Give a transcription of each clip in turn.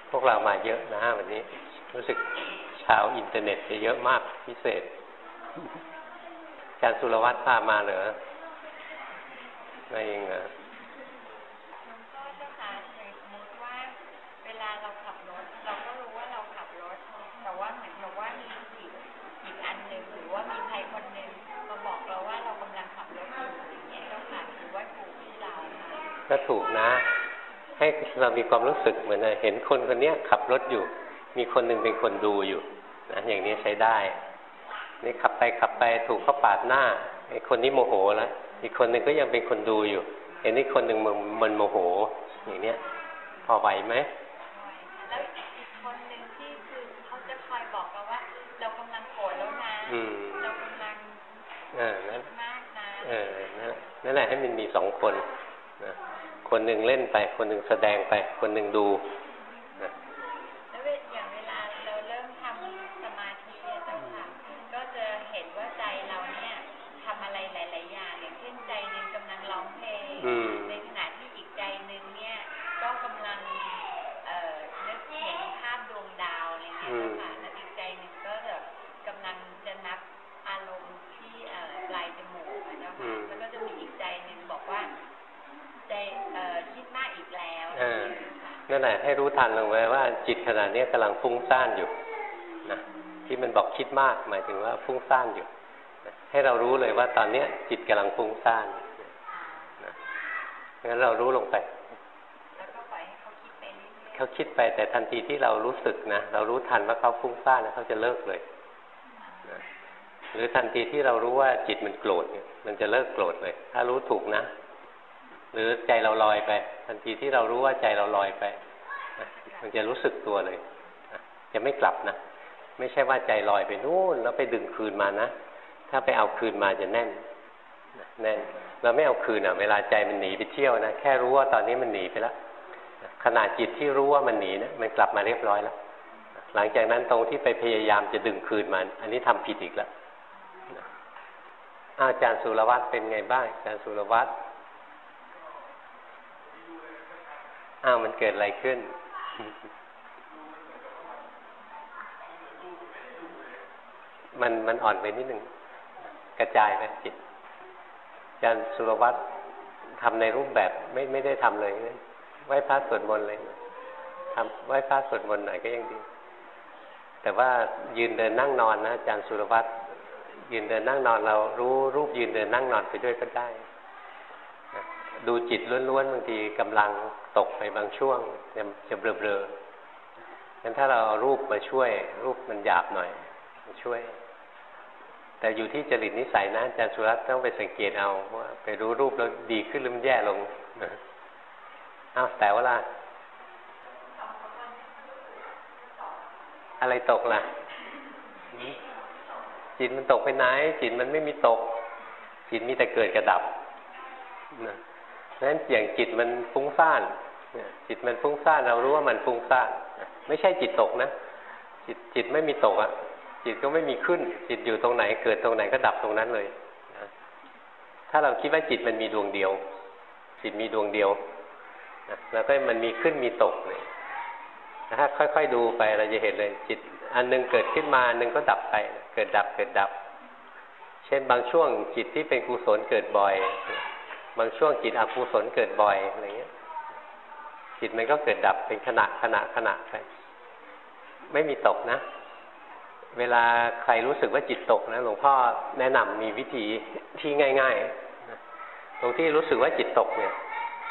พวกเรามาเยอะนะวันนี้รู้สึกชาวอินเทอร์เน็ตจะเยอะมากพิเศษอาจารย์สุรวัตรพามาเหรอไม่เองเหรอก็เจ้าค่ะสมมติว่าเวลาเราขับรถเราก็รู้ว่าเราขับรถแต่ว่าเหมือนกับว่ามีอีกอันหนึ่งหรือว่ามีใครคนหนึ่งมาบอกเราว่าเรากำลังขับรถอยู่อย่างเงี้ยเจ้าค่ะถือว่าถูกที่เราก็ถูกนะให้เรามีความรู้สึกเหมือนเห็นคนคนนี้ขับรถอยู่มีคนหนึ่งเป็นคนดูอยู่นะอย่างนี้ใช้ได้นี่ขับไปถูกเขาปาดหน้าไอ้คนนี้โมโหแล้วอีกคนหนึ่งก็ยังเป็นคนดูอยู่เห็นนี่คนหนึ่งมันโมโหอย่างเนี้ยพอไหวไหมแล้วอีกคนหนึ่งที่คือเขาจะคอยบอกเราว่าเรากำลังโกรธแล้วนะเรากำลังมากนะนั่นแหละให้มันมีสองคนนะคนหนึ่งเล่นไปคนหนึ่งแสดงไปคนหนึ่งดูนะแล้วอย่างเวลาเราเริ่มทำสมาธิเจ้าค่ะก็จะเห็นว่าใจเราเนี่ยทำอะไรหลายๆอย่างอย่างเช่นใจหนึ่งกำลังร้องเพลงในขณะที่อีกใจหนึ่งเนี่ยก็กำลังนึกเห็นภาพดวงดาวอะไรเงี้ยเจ้าค่ะแล้วอีกใจหนึ่งก็แบบกำลังจะนับอารมณ์ที่ปลายจมูกเจ้าค่ะแล้วก็จะมีอีกใจหนึ่งบอกว่าใจคิดมากอีกแล้วนั่นแหละให้รู้ทันลงไว้ว่าจิตขณะนี้กำลังฟุ้งซ่านอยู่นะที่มันบอกคิดมากหมายถึงว่าฟุ้งซ่านอยู่ให้เรารู้เลยว่าตอนนี้จิตกำลังฟุ้งซ่านนะงั้นเรารู้ลงไปแล้วก็ปล่อยให้เขาคิดไปเขาคิดไปแต่ทันทีที่เรารู้สึกนะเรารู้ทันว่าเขาฟุ้งซ่านเขาจะเลิกเลยนะหรือทันทีที่เรารู้ว่าจิตมันโกรธมันจะเลิกโกรธเลยถ้ารู้ถูกนะหรือใจเราลอยไปทันทีที่เรารู้ว่าใจเราลอยไปมันจะรู้สึกตัวเลยจะไม่กลับนะไม่ใช่ว่าใจลอยไปนู่นแล้วไปดึงคืนมานะถ้าไปเอาคืนมาจะแน่นเราไม่เอาคืนเวลาใจมันหนีไปเที่ยวนะแค่รู้ว่าตอนนี้มันหนีไปแล้วขณะจิตที่รู้ว่ามันหนีนะมันกลับมาเรียบร้อยแล้วหลังจากนั้นตรงที่ไปพยายามจะดึงคืนมันอันนี้ทำผิดอีกแล้วอาจารย์สุรวัตรเป็นไงบ้างอาจารย์สุรวัตรมันเกิดอะไรขึ้นมันอ่อนไปนิดหนึ่งกระจายไปจิตอาจารย์สุรวัตรทำในรูปแบบไม่ได้ทำเลยไหว้พระสวดมนต์เลยทำไหว้พระสวดมนต์หน่อยก็ยังดีแต่ว่ายืนเดินนั่งนอนนะอาจารย์สุรวัตรยืนเดินนั่งนอนเรารู้รูปยืนเดินนั่งนอนไปด้วยก็ได้ดูจิตล้วนๆบางทีกำลังตกไปบางช่วงจะเบลอๆงั้นถ้าเราเอารูปมาช่วยรูปมันหยาบหน่อยมาช่วยแต่อยู่ที่จริตนิสัยนะอาจารย์สุรัตน์ต้องไปสังเกตเอาว่าไปรู้รูปแล้วดีขึ้นหรือมันแย่ลงแต่ว่าล่ะอะไรตกล่ะจิตมันตกไปไหนจิตมันไม่มีตกจิตมีแต่เกิดกับดับนะนั้นอย่างจิตมันฟุ้งซ่านจิตมันฟุ้งซ่านเรารู้ว่ามันฟุ้งซ่านไม่ใช่จิตตกนะจิตไม่มีตกจิตก็ไม่มีขึ้นจิตอยู่ตรงไหนเกิดตรงไหนก็ดับตรงนั้นเลยนะถ้าเราคิดว่าจิตมันมีดวงเดียวจิตมีดวงเดียวนะแล้วก็มันมีขึ้นมีตกเลยถ้าค่อยๆดูไปเราจะเห็นเลยจิตอันนึงเกิดขึ้นมาอันนึงก็ดับไปเกิดดับเกิดดับเช่นบางช่วงจิตที่เป็นกุศลเกิดบ่อยบางช่วงจิตอกุศลเกิดบ่อยอะไรเงี้ยจิตมันก็เกิดดับเป็นขณะไปไม่มีตกนะเวลาใครรู้สึกว่าจิตตกนะหลวงพ่อแนะนำมีวิธีที่ง่ายๆตรงที่รู้สึกว่าจิตตกเนี่ย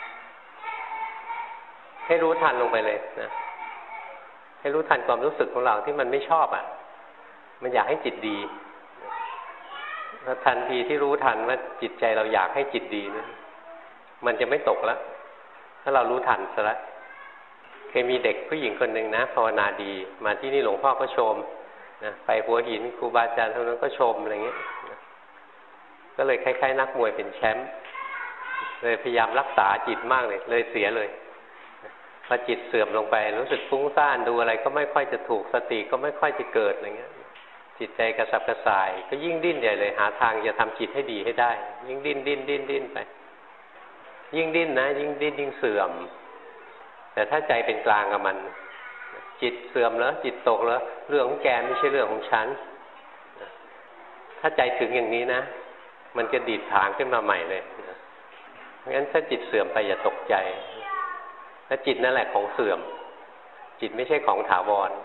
ให้รู้ทันลงไปเลยนะให้รู้ทันความรู้สึกของเราที่มันไม่ชอบมันอยากให้จิตดีแล้วทันทีที่รู้ทันว่าจิตใจเราอยากให้จิตดีนะมันจะไม่ตกแล้วถ้าเรารู้ทันซะแล้วเคยมีเด็กผู้หญิงคนหนึ่งนะภาวนาดีมาที่นี่หลวงพ่อก็ชมนะไปหัวหินครูบาอาจารย์ทั้งนั้นก็ชมอะไรเงี้ยก็เลยคล้ายๆนักมวยเป็นแชมป์เลยพยายามรักษาจิตมากเลยเสียเลยพอจิตเสื่อมลงไปรู้สึกฟุ้งซ่านดูอะไรก็ไม่ค่อยจะถูกสติก็ไม่ค่อยจะเกิดอะไรเงี้ยจิตใจกระสับกระส่ายก็ยิ่งดิ้นใหญ่เลยหาทางจะทำจิตให้ดีให้ได้ยิ่งดิ้นไปยิ่งดิ้นนะยิ่งดิ้นยิ่งเสื่อมแต่ถ้าใจเป็นกลางกับมันจิตเสื่อมแล้วจิตตกแล้วเรื่องของแกไม่ใช่เรื่องของฉันถ้าใจถึงอย่างนี้นะมันจะดีดผางขึ้นมาใหม่เลยเพราะงั้นถ้าจิตเสื่อมไปอย่าตกใจถ้าจิตนั่นแหละของเสื่อมจิตไม่ใช่ของถาวร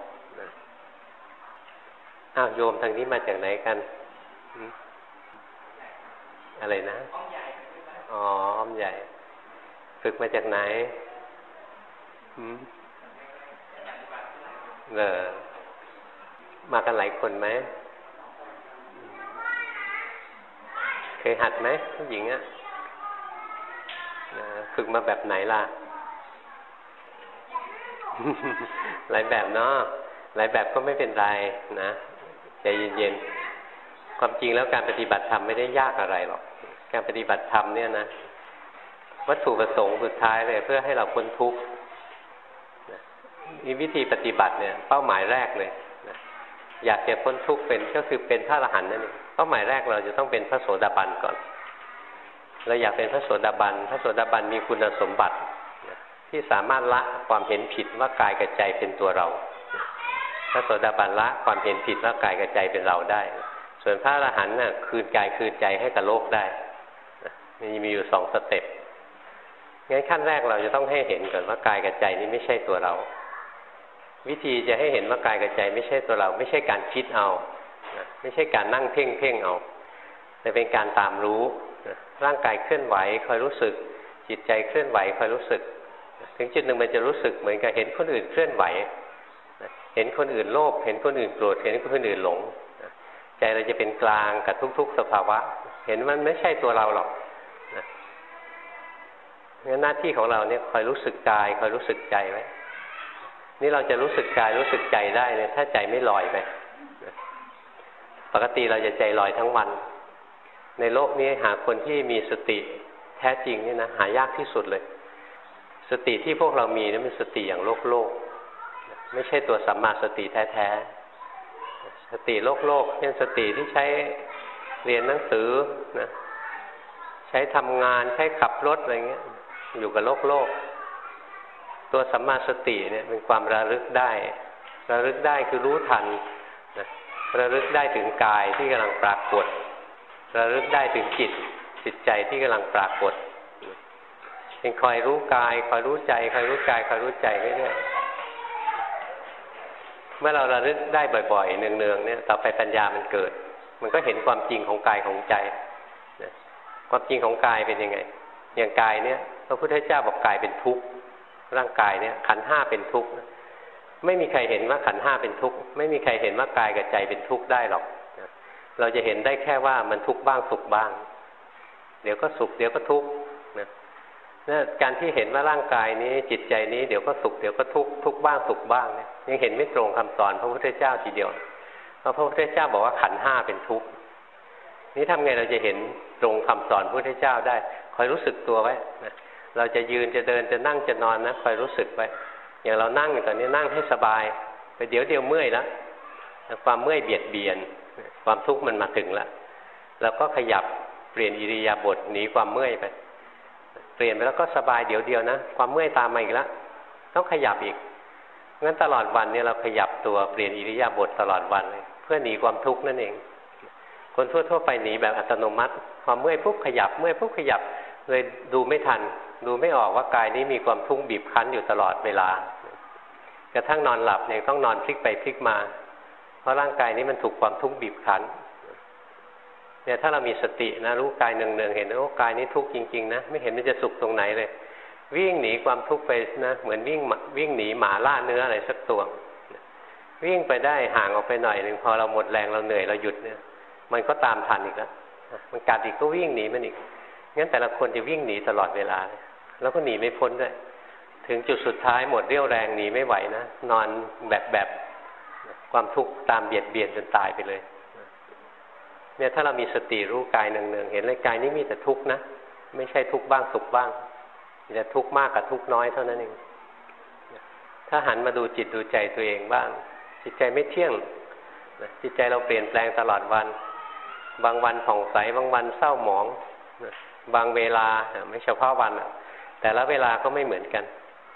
อ้าวโยมทางนี้มาจากไหนกันอะไรนะอ๋ออ้อมใหญ่ฝึกมาจากไหนมากันหลายคนไหมเคยหัดไหมผู้หญิงอ่ะฝึกมาแบบไหนล่ะ หลายแบบเนาะหลายแบบก็ไม่เป็นไรนะใจเย็นๆความจริงแล้วการปฏิบัติธรรมไม่ได้ยากอะไรหรอกการปฏิบัติธรรมเนี่ยนะวัตถุประสงค์สุดท้ายเลยเพื่อให้เราพ้นทุกข์มีวิธีปฏิบัติเนี่ยเป้าหมายแรกเลยนะอยากจะพ้นทุกข์เป็นก็คือเป็นพระอรหันต์นั่นเองเป้าหมายแรกเราจะต้องเป็นพระโสดาบันก่อนเราอยากเป็นพระโสดาบันพระโสดาบันมีคุณสมบัติที่สามารถละความเห็นผิดว่ากายกับใจเป็นตัวเราพระโสดาบันละความเห็นผิดว่ากายกับใจเป็นเราได้ส่วนพระอรหันต์น่ะคืนกายคืนใจให้กับโลกได้มีอยู่2 สเต็ปงั้นขั้นแรกเราจะต้องให้เห็นก่อนว่ากายกับใจนี้ไม่ใช่ตัวเราวิธีจะให้เห็นว่ากายกับใจไม่ใช่ตัวเราไม่ใช่การคิดเอาไม่ใช่การนั่งเพ่งเอาแต่เป็นการตามรู้ร่างกายเคลื่อนไหวคอยรู้สึกจิตใจเคลื่อนไหวคอยรู้สึกถึงจุดหนึ่งมันจะรู้สึกเหมือนกับเห็นคนอื่นเคลื่อนไหวเห็นคนอื่นโลภเห็นคนอื่นโกรธเห็นคนอื่นหลงใจเราจะเป็นกลางกับทุกๆสภาวะเห็นมันไม่ใช่ตัวเราหรอกงั้นหน้าที่ของเราเนี่ยคอยรู้สึกกายคอยรู้สึกใจไว้นี่เราจะรู้สึกกายรู้สึกใจได้เนี่ยถ้าใจไม่ลอยไปปกติเราจะใจลอยทั้งวันในโลกนี้หาคนที่มีสติแท้จริงนี่นะหายากที่สุดเลยสติที่พวกเรามีนี่เป็นสติอย่างโลกไม่ใช่ตัวสัมมาสติแท้ๆสติโลกเช่นสติที่ใช้เรียนหนังสือนะใช้ทำงานใช้ขับรถอะไรเงี้ยอยู่กับโลกตัวสัมมาสติเนี่ยเป็นความระลึกได้คือรู้ทันนะระลึกได้ถึงกายที่กำลังปรากฏระลึกได้ถึงจิตใจที่กำลังปรากฏเป็นคอยรู้กายคอยรู้ใจคอยรู้กายคอยรู้ใจเรื่อยๆเมื่อเราระลึกได้บ่อยๆเนืองๆเนี่ยต่อไปปัญญามันเกิดมันก็เห็นความจริงของกายของใจความจริงของกายเป็นยังไงอย่างกายเนี่ยพระพุทธเจ้าบอกกายเป็นทุกข์ร่างกายเนี่ยขันธ์5เป็นทุกข์ไม่มีใครเห็นว่าขันธ์5เป็นทุกข์ไม่มีใครเห็นว่ากายกับใจเป็นทุกข์ได้หรอกเราจะเห็นได้แค่ว่ามันทุกข์บ้างสุขบ้างเดี๋ยวก็สุขเดี๋ยวก็ทุกข์นะการที่เห็นว่าร่างกายนี้จิตใจนี้เดี๋ยวก็สุขเดี๋ยวก็ทุกข์บ้างสุขบ้างเนี่ยยังเห็นไม่ตรงคำสอนพระพุทธเจ้าทีเดียวเพราะพระพุทธเจ้าบอกว่าขันธ์5เป็นทุกข์นี่ทำไงเราจะเห็นตรงคำสอนพระพุทธเจ้าได้คอยรู้สึกตัวไว้นะเราจะยืนจะเดินจะนั่งจะนอนนะคอยรู้สึกไว้อย่างเรานั่งตอนนี้นั่งให้สบายไปเดี๋ยวเมื่อยแล้วความเมื่อยเบียดเบียนความทุกข์มันมาถึงแล้วเราก็ขยับเปลี่ยนอิริยาบถหนีความเมื่อยไปเปลี่ยนไปแล้วก็สบายเดี๋ยวนะความเมื่อยตามมาอีกแล้วต้องขยับอีกงั้นตลอดวันเนี่ยเราขยับตัวเปลี่ยนอิริยาบถตลอดวันเลยเพื่อหนีความทุกข์นั่นเองคนทั่วไปหนีแบบอัตโนมัติความเมื่อยปุ๊บขยับเมื่อยปุ๊บขยับเลยดูไม่ทันดูไม่ออกว่ากายนี้มีความทุกข์บีบคั้นอยู่ตลอดเวลากระทั่งนอนหลับเนี่ยต้องนอนพลิกไปพลิกมาเพราะร่างกายนี้มันถูกความทุกข์บีบคั้นเนี่ยถ้าเรามีสตินะรู้กายเนืองๆเห็นว่ากายนี้ทุกข์จริงๆนะไม่เห็นมันจะสุขตรงไหนเลยวิ่งหนีความทุกข์ไปนะเหมือนวิ่งหนีหมาล่าเนื้ออะไรสักตัววิ่งไปได้ห่างออกไปหน่อยนึงพอเราหมดแรงเราเหนื่อยเราหยุดเนี่ยมันก็ตามทันอีกแล้วมันกัดอีกก็วิ่งหนีมันอีกงั้นแต่ละคนจะวิ่งหนีตลอดเวลาเลยแล้วก็หนีไม่พ้นด้วยถึงจุดสุดท้ายหมดเรี่ยวแรงหนีไม่ไหวนะนอนแบบความทุกข์ตามเบียดเบียนจนตายไปเลยเนี่ยถ้าเรามีสติรู้กายเนืองๆเห็นเลยกายนี้มีแต่ทุกข์นะไม่ใช่ทุกข์บ้างสุขบ้างมีแต่ทุกข์มากกับทุกข์น้อยเท่านั้นเองถ้าหันมาดูจิตดูใจตัวเองบ้างจิตใจไม่เที่ยงจิตใจเราเปลี่ยนแปลงตลอดวันบางวันผ่องใสบางวันเศร้าหมองบางเวลาไม่เฉพาะวันแต่ละเวลาก็ไม่เหมือนกัน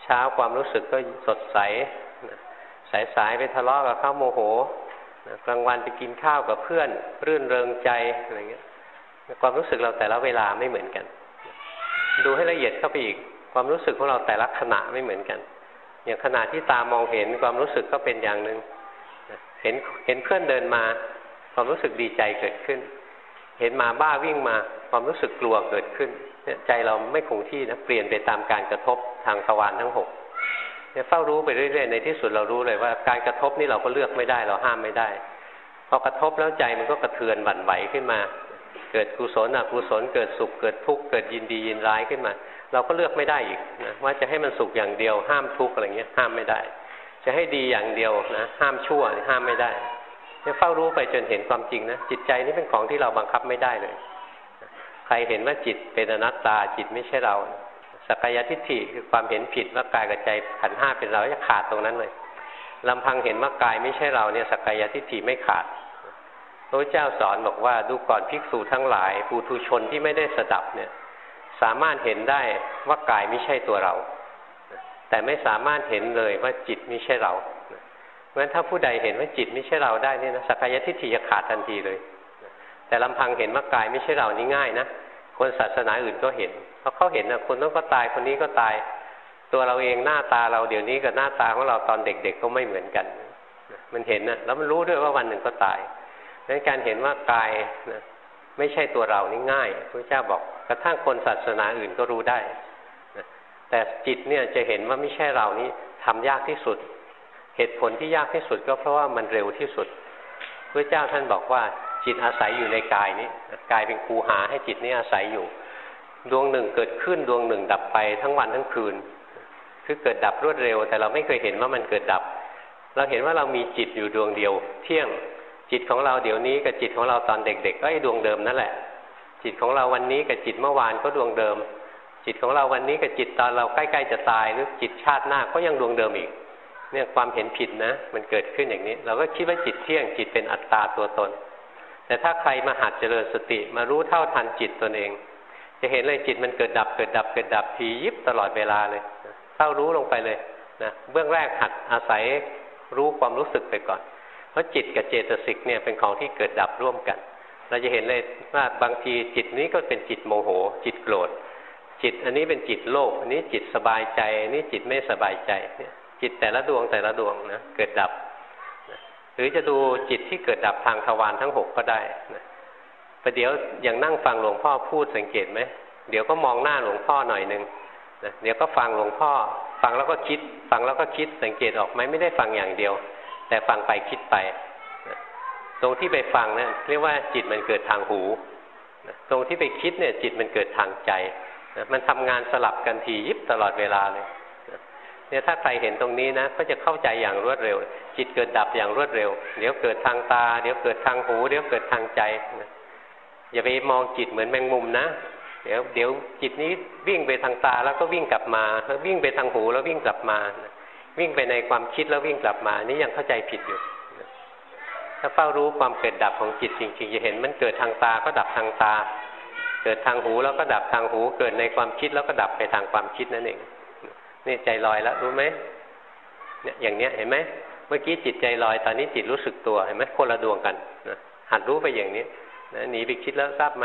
เช้าความรู้สึกก็สดใสสายไปทะเลาะกับเขาโมโหกลางวันไปกินข้าวกับเพื่อนรื่นเริงใจอะไรเงี้ยความรู้สึกเราแต่ละเวลาไม่เหมือนกันดูให้ละเอียดเข้าไปอีกความรู้สึกของเราแต่ละขณะไม่เหมือนกันอย่างขณะที่ตามองเห็นความรู้สึกก็เป็นอย่างหนึ่งเห็นเพื่อนเดินมาความรู้สึกดีใจเกิดขึ้นเห็นหมาบ้าวิ่งมาความรู้สึกกลัวเกิดขึ้นใจเราไม่คงที่นะเปลี่ยนไปตามการกระทบทางทวารทั้งหกเนี่ยเฝ้ารู้ไปเรื่อยๆในที่สุดเรารู้เลยว่าการกระทบนี่เราก็เลือกไม่ได้เราห้ามไม่ได้พอกระทบแล้วใจมันก็กระเทือนหวั่นไหวขึ้นมาเกิดกุศลอกุศลเกิดสุขเกิดทุกข์เกิดยินดียินร้ายขึ้นมาเราก็เลือกไม่ได้อีกนะว่าจะให้มันสุขอย่างเดียวห้ามทุกข์อะไรเงี้ยห้ามไม่ได้จะให้ดีอย่างเดียวนะห้ามชั่วห้ามไม่ได้เนี่ยเฝ้ารู้ไปจนเห็นความจริงนะจิตใจนี่เป็นของที่เราบังคับไม่ได้เลยใครเห็นว่าจิตเป็นอนัตตาจิตไม่ใช่เราสักกายทิฏฐิคือความเห็นผิดว่ากายกับใจขันธ์ห้าเป็นเราจะขาดตรงนั้นเลยลำพังเห็นว่ากายไม่ใช่เราเนี่ยสักกายทิฏฐิไม่ขาดพระเจ้าสอนบอกว่าดูก่อนภิกษุทั้งหลายปุถุชนที่ไม่ได้สดับเนี่ยสามารถเห็นได้ว่ากายไม่ใช่ตัวเราแต่ไม่สามารถเห็นเลยว่าจิตไม่ใช่เราเพราะฉะนั้นถ้าผู้ใดเห็นว่าจิตไม่ใช่เราได้เนี่ยนะสักกายทิฏฐิจะขาดทันทีเลยแต่ลำพังเห็นว่ากายไม่ใช่เรานี่ง่ายนะคนศาสนาอื่นก็เห็นเพราะเขาเห็นนะคนนั้นก็ตายคนนี้ก็ตายตัวเราเองหน้าตาเราเดี๋ยวนี้กับหน้าตาของเราตอนเด็กๆก็ไม่เหมือนกันมันเห็นนะแล้วมันรู้ด้วยว่าวันหนึ่งก็ตายดังนั้นการเห็นว่ากายนะไม่ใช่ตัวเรานี่ง่ายพระเจ้าบอกกระทั่งคนศาสนาอื่นก็รู้ได้นะแต่จิตเนี่ยจะเห็นว่าไม่ใช่เรานี่ทำยากที่สุดเหตุผลที่ยากที่สุดก็เพราะว่ามันเร็วที่สุดพระเจ้าท่านบอกว่าจิตอาศัยอยู่ในกายนี้กายเป็นคูหาให้จิตนี้อาศัยอยู่ดวงหนึ่งเกิดขึ้นดวงหนึ่งดับไปทั้งวันทั้งคืนคือเกิดดับรวดเร็วแต่เราไม่เคยเห็นว่ามันเกิดดับเราเห็นว่าเรามีจิตอยู่ดวงเดียวเที่ยงจิตของเราเดี๋ยวนี้กับจิตของเราตอนเด็กๆก็ไอ้ดวงเดิมนั่นแหละจิตของเราวันนี้กับจิตเมื่อวานก็ดวงเดิมจิตของเราวันนี้กับจิตตอนเราใกล้ๆจะตายหรือจิตชาติหน้าก็ยังดวงเดิมอีกเนี่ยความเห็นผิดนะมันเกิดขึ้นอย่างนี้เราก็คิดว่าจิตเที่ยงจิตเป็นอัตตาตัวตนแต่ถ้าใครมาหัดเจริญสติมารู้เท่าทันจิตตนเองจะเห็นเลยจิตมันเกิดดับเกิดดับเกิดดับทียิบตลอดเวลาเลยเข้ารู้ลงไปเลยนะเบื้องแรกหัดอาศัยรู้ความรู้สึกไปก่อนเพราะจิตกับเจตสิกเนี่ยเป็นของที่เกิดดับร่วมกันเราจะเห็นเลยว่าบางทีจิตนี้ก็เป็นจิตโมโหจิตโกรธจิตอันนี้เป็นจิตโลภอันนี้จิตสบายใจอันนี้จิตไม่สบายใจเนี่ยจิตแต่ละดวงแต่ละดวงนะเกิดดับหรือจะดูจิตที่เกิดดับทางทวารทั้งหกก็ได้นะประเดี๋ยวอย่างนั่งฟังหลวงพ่อพูดสังเกตไหมเดี๋ยวก็มองหน้าหลวงพ่อหน่อยนึงนะเดี๋ยวก็ฟังหลวงพ่อฟังแล้วก็คิดฟังแล้วก็คิดสังเกตออกไหมไม่ได้ฟังอย่างเดียวแต่ฟังไปคิดไปนะตรงที่ไปฟังเนี่ยเรียกว่าจิตมันเกิดทางหูนะตรงที่ไปคิดเนี่ยจิตมันเกิดทางใจนะมันทำงานสลับกันทียิบตลอดเวลาเลยเนี่ยถ้าใครเห็นตรงนี้นะก็จะเข้าใจอย่างรวดเร็วจิตเกิดดับอย่างรวดเร็วเดี๋ยวเกิดทางตาเดี๋ยวเกิดทางหูเดี๋ยวเกิดทางใจนะอย่าไปมองจิตเหมือนแมงมุมนะเดี๋ยวจิตนี้วิ่งไปทางตาแล้วก็วิ่งกลับมาแล้ววิ่งไปทางหูแล้ววิ่งกลับมาวิ่งไปในความคิดแล้ววิ่งกลับมานี่ยังเข้าใจผิดอยู่ถ้าเฝ้ารู้ความเกิดดับของจิตจริงๆจะเห็นมันเกิดทางตาก็ดับทางตาเกิดทางหูแล้วก็ดับทางหูเกิดในความคิดแล้วก็ดับไปทางความคิดนั่นเองนี่ใจลอยแล้วรู้ไหมเนี่ยอย่างเนี้ยเห็นไหมเมื่อกี้จิตใจลอยตอนนี้จิตรู้สึกตัวเห็นไหมคนละดวงกันนะหัดรู้ไปอย่างนี้นะหนีไปคิดแล้วทราบไหม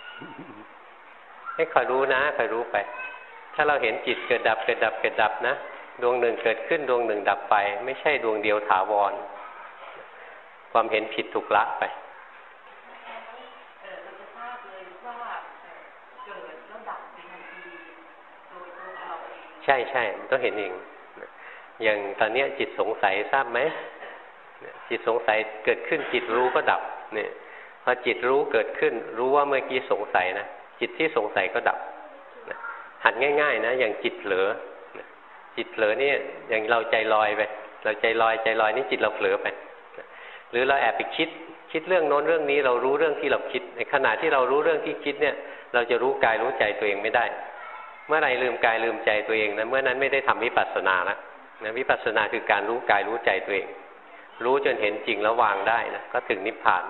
ให้คอยรู้นะคอยรู้ไปถ้าเราเห็นจิตเกิดดับเกิดดับเกิดดับนะดวงหนึ่งเกิดขึ้นดวงหนึ่งดับไปไม่ใช่ดวงเดียวถาวรความเห็นผิดถูกละไปใช่ใช่ต้องเห็นเองอย่างตอนนี้จิตสงสัยทราบไหมจิตสงสัยเกิดขึ้นจิตรู้ก็ดับเนี่ยพอจิตรู้เกิดขึ้นรู้ว่าเมื่อกี้สงสัยนะจิตที่สงสัยก็ดับหัดง่ายๆนะอย่างจิตเผลอจิตเผลอนี่อย่างเราใจลอยไปเราใจลอยนี่จิตเราเผลอไปหรือเราแอบไปคิดเรื่องโน้นเรื่องนี้เรารู้เรื่องที่เราคิดในขณะที่เรารู้เรื่องที่คิดเนี่ยเราจะรู้กายรู้ใจตัวเองไม่ได้เมื่อไรลืมกายลืมใจตัวเองนะเมื่อนั้นไม่ได้ทำวิปัสสนาแล้วนะวิปัสสนาคือการรู้กายรู้ใจตัวเองรู้จนเห็นจริงแล้ววางได้นะก็ถึงนิพพาน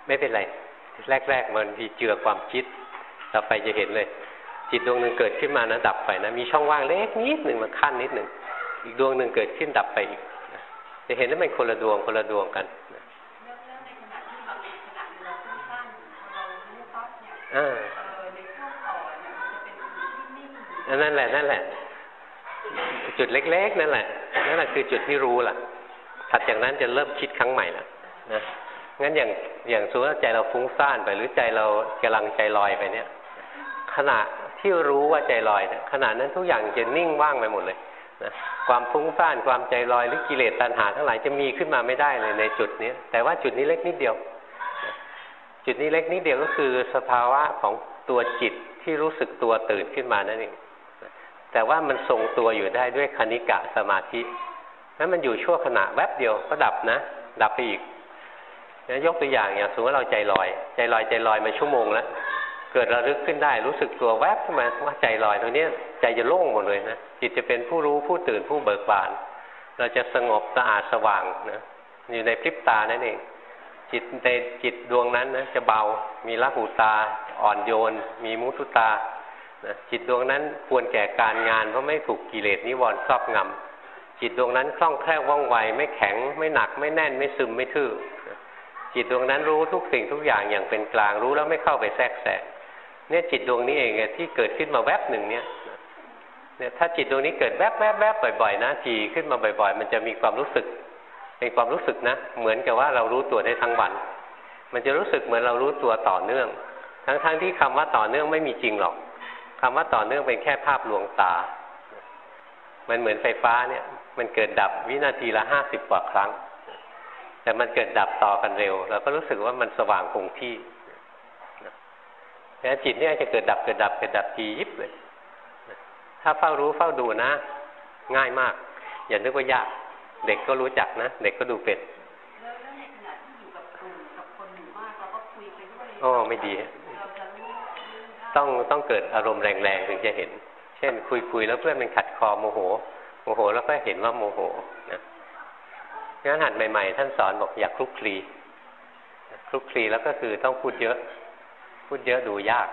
ไม่เป็นไรแรกๆมันมีเจือความคิดต่อไปจะเห็นเลยจิตดวงหนึ่งเกิดขึ้นมานะดับไปนะมีช่องว่างเล็กนิดหนึ่งมาขั้นนิดหนึ่งอีกดวงหนึ่งเกิดขึ้นดับไปอีกนะจะเห็นว่ามันคนละดวงกันนะในขณะที่เราฟุ้งซ่านเรารู้ปั๊บเนี่ยในช่วงต่อเนี่ยมันจะเป็นจุดที่นิ่งนั่นแหละจุดเล็กๆนั่นแหละคือจุดที่รู้ล่ะถัดจากนั้นจะเริ่มคิดครั้งใหม่ละนะงั้นอย่างสมมติว่าใจเราฟุ้งซ่านไปหรือใจเรากำลังใจลอยไปเนี่ยขณะที่รู้ว่าใจลอยนะขณะนั้นทุกอย่างจะนิ่งว่างไปหมดเลยนะความฟุ้งซ่านความใจลอยหรือกิเลสตัณหาทั้งหลายจะมีขึ้นมาไม่ได้เลยในจุดนี้แต่ว่าจุดนี้เล็กนิดเดียวจุดนี้เล็กนิดเดียวก็คือสภาวะของตัวจิตที่รู้สึกตัวตื่นขึ้นมานั่นเองแต่ว่ามันทรงตัวอยู่ได้ด้วยคณิกะสมาธินั้นมันอยู่ชั่วขณะแวบเดียวก็ดับนะดับไปอีกยกตัวอย่างสมมติว่าเราใจลอยมาชั่วโมงแล้วเกิดระลึกขึ้นได้รู้สึกตัวแวบขึ้นมาว่าใจลอยตรงนี้ใจจะโล่งหมดเลยนะจิตจะเป็นผู้รู้ผู้ตื่นผู้เบิกบานเราจะสงบสะอาดสว่างนะอยู่ในพริบตานั่นเองจิตดวงนั้นนะจะเบามีละหูตาอ่อนโยนมีมุทุตานะจิตดวงนั้นควรแก่การงานเพราะไม่ถูกกิเลสนิวรณ์ครอบงำจิตดวงนั้นคล่องแคล่วว่องไวไม่แข็งไม่หนักไม่แน่นไม่ซึมไม่ทื่อจิตดวงนั้นรู้ทุกสิ่งทุกอย่างอย่างเป็นกลางรู้แล้วไม่เข้าไปแทรกแซงเนี่ยจิตดวงนี้เองที่เกิดขึ้นมาแวบหนึ่งเนี่ยถ้าจิตดวงนี้เกิดแวบบ่อยๆนะทีขึ้นมาบ่อยๆมันจะมีความรู้สึกเป็นความรู้สึกนะเหมือนกับว่าเรารู้ตัวได้ทั้งวันมันจะรู้สึกเหมือนเรารู้ตัวต่อเนื่องทั้งที่คำว่าต่อเนื่องไม่มีจริงหรอกคำว่าต่อเนื่องเป็นแค่ภาพลวงตามันเหมือนไฟฟ้าเนี่ยมันเกิดดับวินาทีละ50 กว่าครั้งแต่มันเกิดดับต่อกันเร็วเราก็รู้สึกว่ามันสว่างคงที่แล้วจิตเนี่ยจะเกิดดับทียิบเลยถ้าเฝ้ารู้เฝ้าดูนะง่ายมากอย่านึกว่ายากเด็กก็รู้จักนะเด็กก็ดูเป็นแล้วในขณะที่อยู่กับกลุ่มกับคนหมู่มากเราก็คุยไปด้วยไม่ดีต้องเกิดอารมณ์แรงๆถึงจะเห็นเช่นคุยแล้วเพื่อนมันขัดคอโมโหแล้วก็เห็นว่าโมโหนะงั้นหัดใหม่ๆท่านสอนบอกอย่าคลุกคลีแล้วก็คือต้องพูดเยอะดูยาก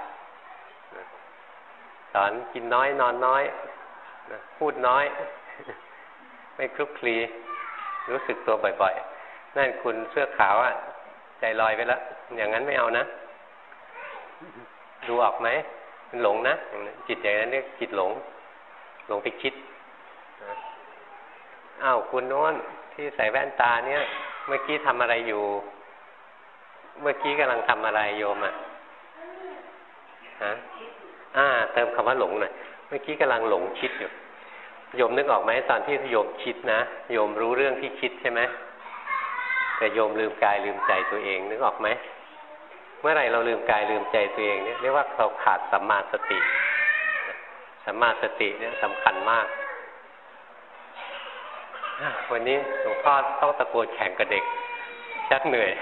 สอนกินน้อยนอนน้อยพูดน้อยไม่คลุกคลีรู้สึกตัวบ่อยๆนั่นคุณเสื้อขาวใจลอยไปแล้วอย่างนั้นไม่เอานะดูออกไหมมันหลงนะจิตอย่างนั้นเรียกจิตหลงไปคิดอ้าวคุณโน้นที่ใส่แว่นตาเนี่ยเมื่อกี้ทำอะไรอยู่เมื่อกี้กำลังทำอะไรโยมเติมคำว่าหลงหน่อยเมื่อกี้กำลังหลงคิดอยู่โยมนึกออกไหมตอนที่โยมคิดนะโยมรู้เรื่องที่คิดใช่ไหมแต่โยมลืมกายลืมใจตัวเองนึกออกไหมเมื่อไหร่เราลืมกายลืมใจตัวเองเนี่ยเรียกว่าเราขาดสัมมาสติเนี่ยสำคัญมากวันนี้หลวงพ่อต้องตะโกนแข่งกับเด็กชักเหนื่อย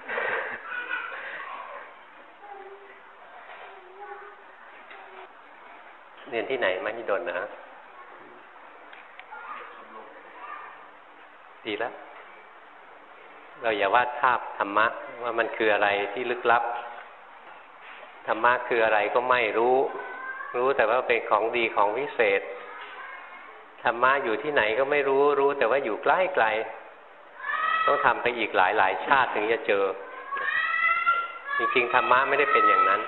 เรียนที่ไหนมหิดลนะดีแล้วเราอย่าวาดภาพธรรมะว่ามันคืออะไรที่ลึกลับธรรมะคืออะไรก็ไม่รู้แต่ว่าเป็นของดีของวิเศษธรรมะอยู่ที่ไหนก็ไม่รู้แต่ว่าอยู่ใกล้ๆต้องทำไปอีกหลายชาติถึงจะเจอจริงๆธรรมะไม่ได้เป็นอย่างนั้น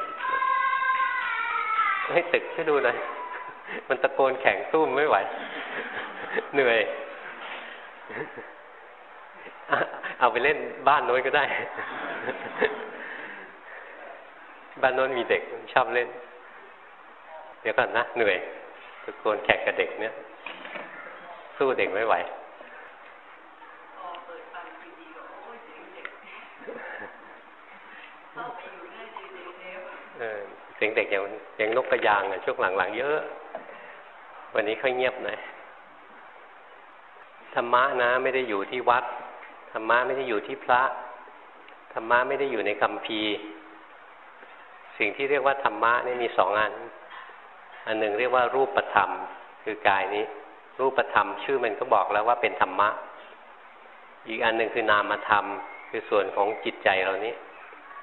ให้ตึกให้ดูหน่อยมันตะโกนแข่งสู้ไม่ไหวเหนื่อยเอาไปเล่นบ้านโน้นก็ได้บ้านโน้นมีเด็กชอบเล่นเดี๋ยวก่อนนะเหนื่อยตะโกนแข่งกับเด็กเนี่ยสู้เด็กไม่ไหวเสียงเด็กอย่างนกกระยางช่วงหลังๆเยอะวันนี้ค่อยเงียบหน่อยธรรมะนะไม่ได้อยู่ที่วัดธรรมะไม่ได้อยู่ที่พระธรรมะไม่ได้อยู่ในคัมภีร์สิ่งที่เรียกว่าธรรมะนี่มี2 อันหนึ่งเรียกว่ารูปธรรมคือกายนี้รูปธรรมชื่อมันก็บอกแล้วว่าเป็นธรรมะอีกอันหนึ่งคือนามธรรมคือส่วนของจิตใจเรานี้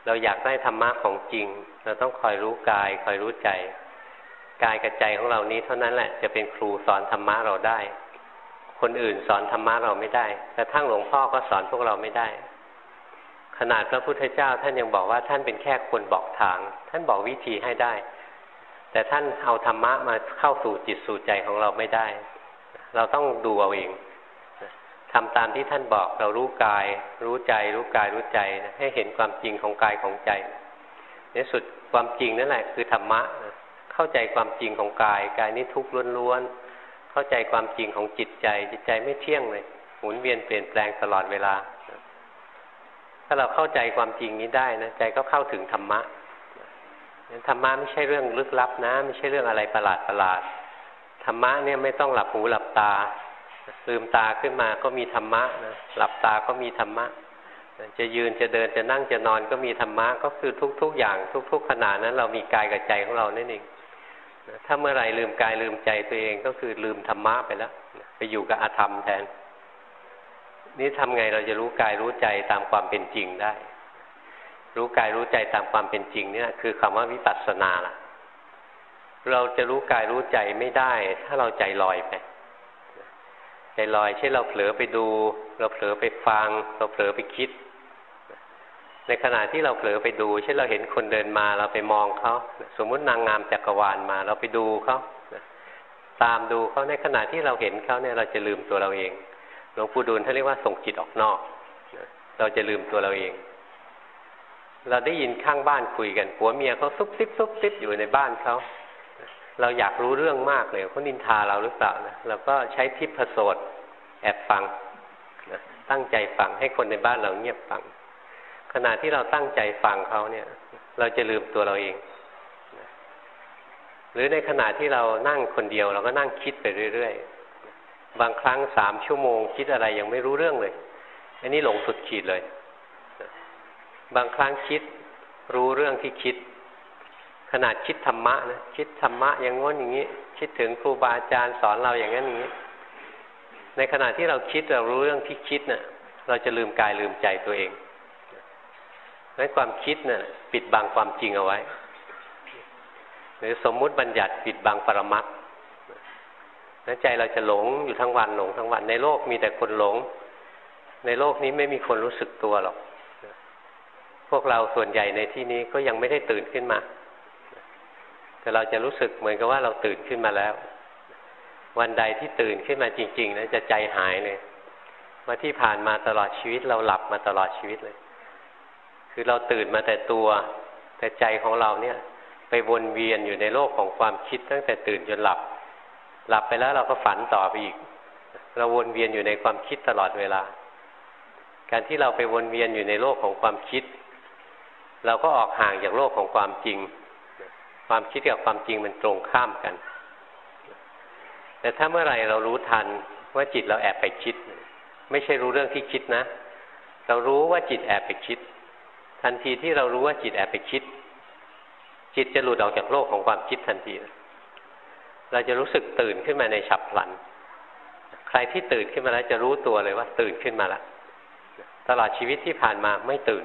เราอยากได้ธรรมะของจริงเราต้องคอยรู้กายคอยรู้ใจกายกับใจของเรานี้เท่านั้นแหละจะเป็นครูสอนธรรมะเราได้คนอื่นสอนธรรมะเราไม่ได้กระทั่งหลวงพ่อก็สอนพวกเราไม่ได้ขนาดพระพุทธเจ้าท่านยังบอกว่าท่านเป็นแค่คนบอกทางท่านบอกวิธีให้ได้แต่ท่านเอาธรรมะมาเข้าสู่จิตสู่ใจของเราไม่ได้เราต้องดูเอาเองทำตามที่ท่านบอกเรารู้กายรู้ใจรู้กายรู้ใจให้เห็นความจริงของกายของใจในสุดความจริงนั่นแหละคือธรรมะเข้าใจความจริงของกายกายนี้ทุกข์ล้วนๆเข้าใจความจริงของจิตใจจิตใจไม่เที่ยงเลยหมุนเวียนเปลี่ยนแปลงตลอดเวลาถ้าเราเข้าใจความจริงนี้ได้นะใจก็เข้าถึงธรรมะธรรมะไม่ใช่เรื่องลึกลับนะไม่ใช่เรื่องอะไรประหลาดธรรมะเนี่ยไม่ต้องหลับหูหลับตาลืมตาขึ้นมาก็มีธรรมะนะหลับตาก็มีธรรมะจะยืนจะเดินจะนั่งจะนอนก็มีธรรมะก็คือทุกๆอย่างทุกๆขณะนั้นเรามีกายกับใจของเรานั่นเองถ้าเมื่อไหร่ลืมกายลืมใจตัวเองก็คือลืมธรรมะไปแล้วไปอยู่กับอธรรมแทนนี่ทำไงเราจะรู้กายรู้ใจตามความเป็นจริงได้รู้กายรู้ใจตามความเป็นจริงเนี่ยคือคำว่าวิปัสสนาล่ะเราจะรู้กายรู้ใจไม่ได้ถ้าเราใจลอยไปใจลอยเช่นเราเผลอไปดูเราเผลอไปฟังเราเผลอไปคิดในขณะที่เราเผลอไปดูเช่นเราเห็นคนเดินมาเราไปมองเขาสมมุตินางงามจักรวาลมาเราไปดูเขาตามดูเขาในขณะที่เราเห็นเขาเนี่ยเราจะลืมตัวเราเองหลวงปู่ดูลท่านเรียกว่าส่งจิตออกนอกเราจะลืมตัวเราเองเราได้ยินข้างบ้านคุยกันผัวเมียเขาซุบซิบอยู่ในบ้านเขาเราอยากรู้เรื่องมากเลยเขานินทาเราหรือเปล่านะเราก็ใช้ทิพโสตแอบฟังนะตั้งใจฟังให้คนในบ้านเราเงียบฟังขณะที่เราตั้งใจฟังเขาเนี่ยเราจะลืมตัวเราเองหรือในขณะที่เรานั่งคนเดียวเราก็นั่งคิดไปเรื่อยๆบางครั้ง3 ชั่วโมงคิดอะไรยังไม่รู้เรื่องเลยอันนี้หลงสุดขีดเลยบางครั้งคิดรู้เรื่องที่คิดขนาดคิดธรรมะนะคิดธรรมะอย่างง้นอย่างนี้คิดถึงครูบาอาจารย์สอนเราอย่างนั้นอย่างนี้ในขณะที่เราคิดเรารู้เรื่องที่คิดน่ะเราจะลืมกายลืมใจตัวเองเพราะความคิดน่ะปิดบังความจริงเอาไว้หรือสมมุติบัญญัติปิดบังปรมัตถ์แล้วใจเราจะหลงอยู่ทั้งวันหลงทั้งวันในโลกมีแต่คนหลงในโลกนี้ไม่มีคนรู้สึกตัวหรอกพวกเราส่วนใหญ่ในที่นี้ก็ยังไม่ได้ตื่นขึ้นมาแต่เราจะรู้สึกเหมือนกับว่าเราตื่นขึ้นมาแล้ววันใดที่ตื่นขึ้นมาจริงๆนะจะใจหายเลยว่าที่ผ่านมาตลอดชีวิตเราหลับมาตลอดชีวิตเลยคือเราตื่นมาแต่ตัวแต่ใจของเราเนี่ยไปวนเวียนอยู่ในโลกของความคิดตั้งแต่ตื่นจนหลับไปแล้วเราก็ฝันต่อไปอีกเราวนเวียนอยู่ในความคิดตลอดเวลาการที่เราไปวนเวียนอยู่ในโลกของความคิดเราก็ออกห่างจากโลกของความจริงความคิดกับความจริงมันตรงข้ามกันแต่ถ้าเมื่อไหร่เรารู้ทันว่าจิตเราแอบไปคิดไม่ใช่รู้เรื่องที่คิดนะเรารู้ว่าจิตแอบไปคิดทันทีที่เรารู้ว่าจิตแอบไปคิดจิตจะหลุดออกจากโลกของความคิดทันทีเราจะรู้สึกตื่นขึ้นมาในฉับพลันใครที่ตื่นขึ้นมาแล้วจะรู้ตัวเลยว่าตื่นขึ้นมาแล้วตลอดชีวิตที่ผ่านมาไม่ตื่น